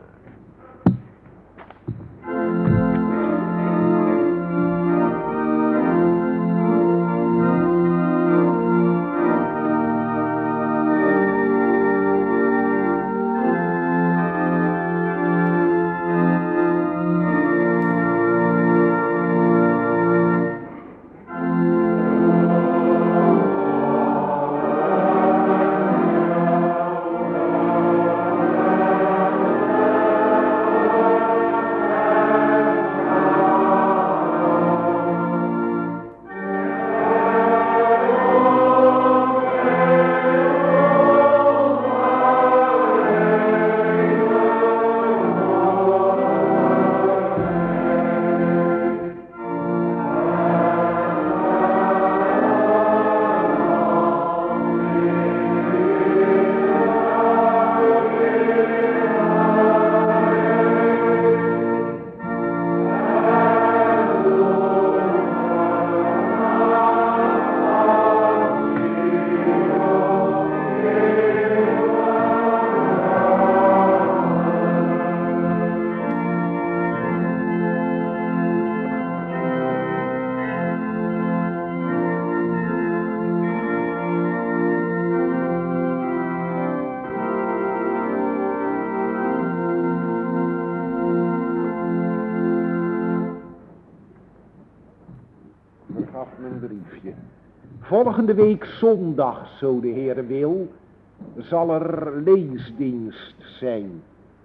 Volgende week zondag, zo de Heere wil, zal er leesdienst zijn.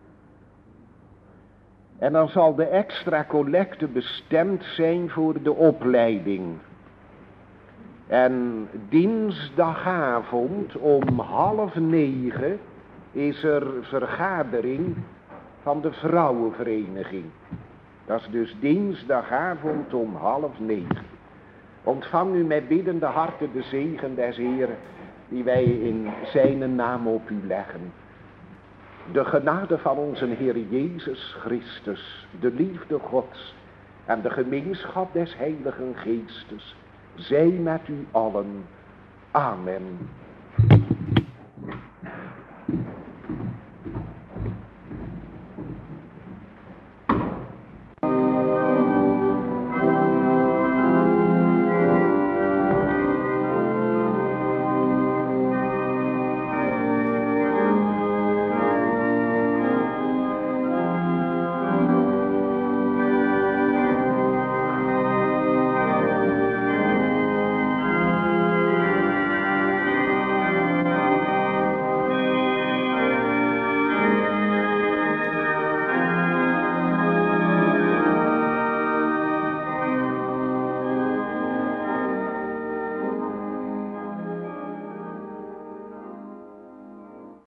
En dan zal de extra collecte bestemd zijn voor de opleiding. En dinsdagavond om half negen is er vergadering van de vrouwenvereniging. Dat is dus dinsdagavond om half negen. Ontvang u met biddende harten de zegen des Heeren, die wij in zijn naam op u leggen. De genade van onze Heer Jezus Christus, de liefde Gods en de gemeenschap des Heiligen Geestes, zij met u allen. Amen.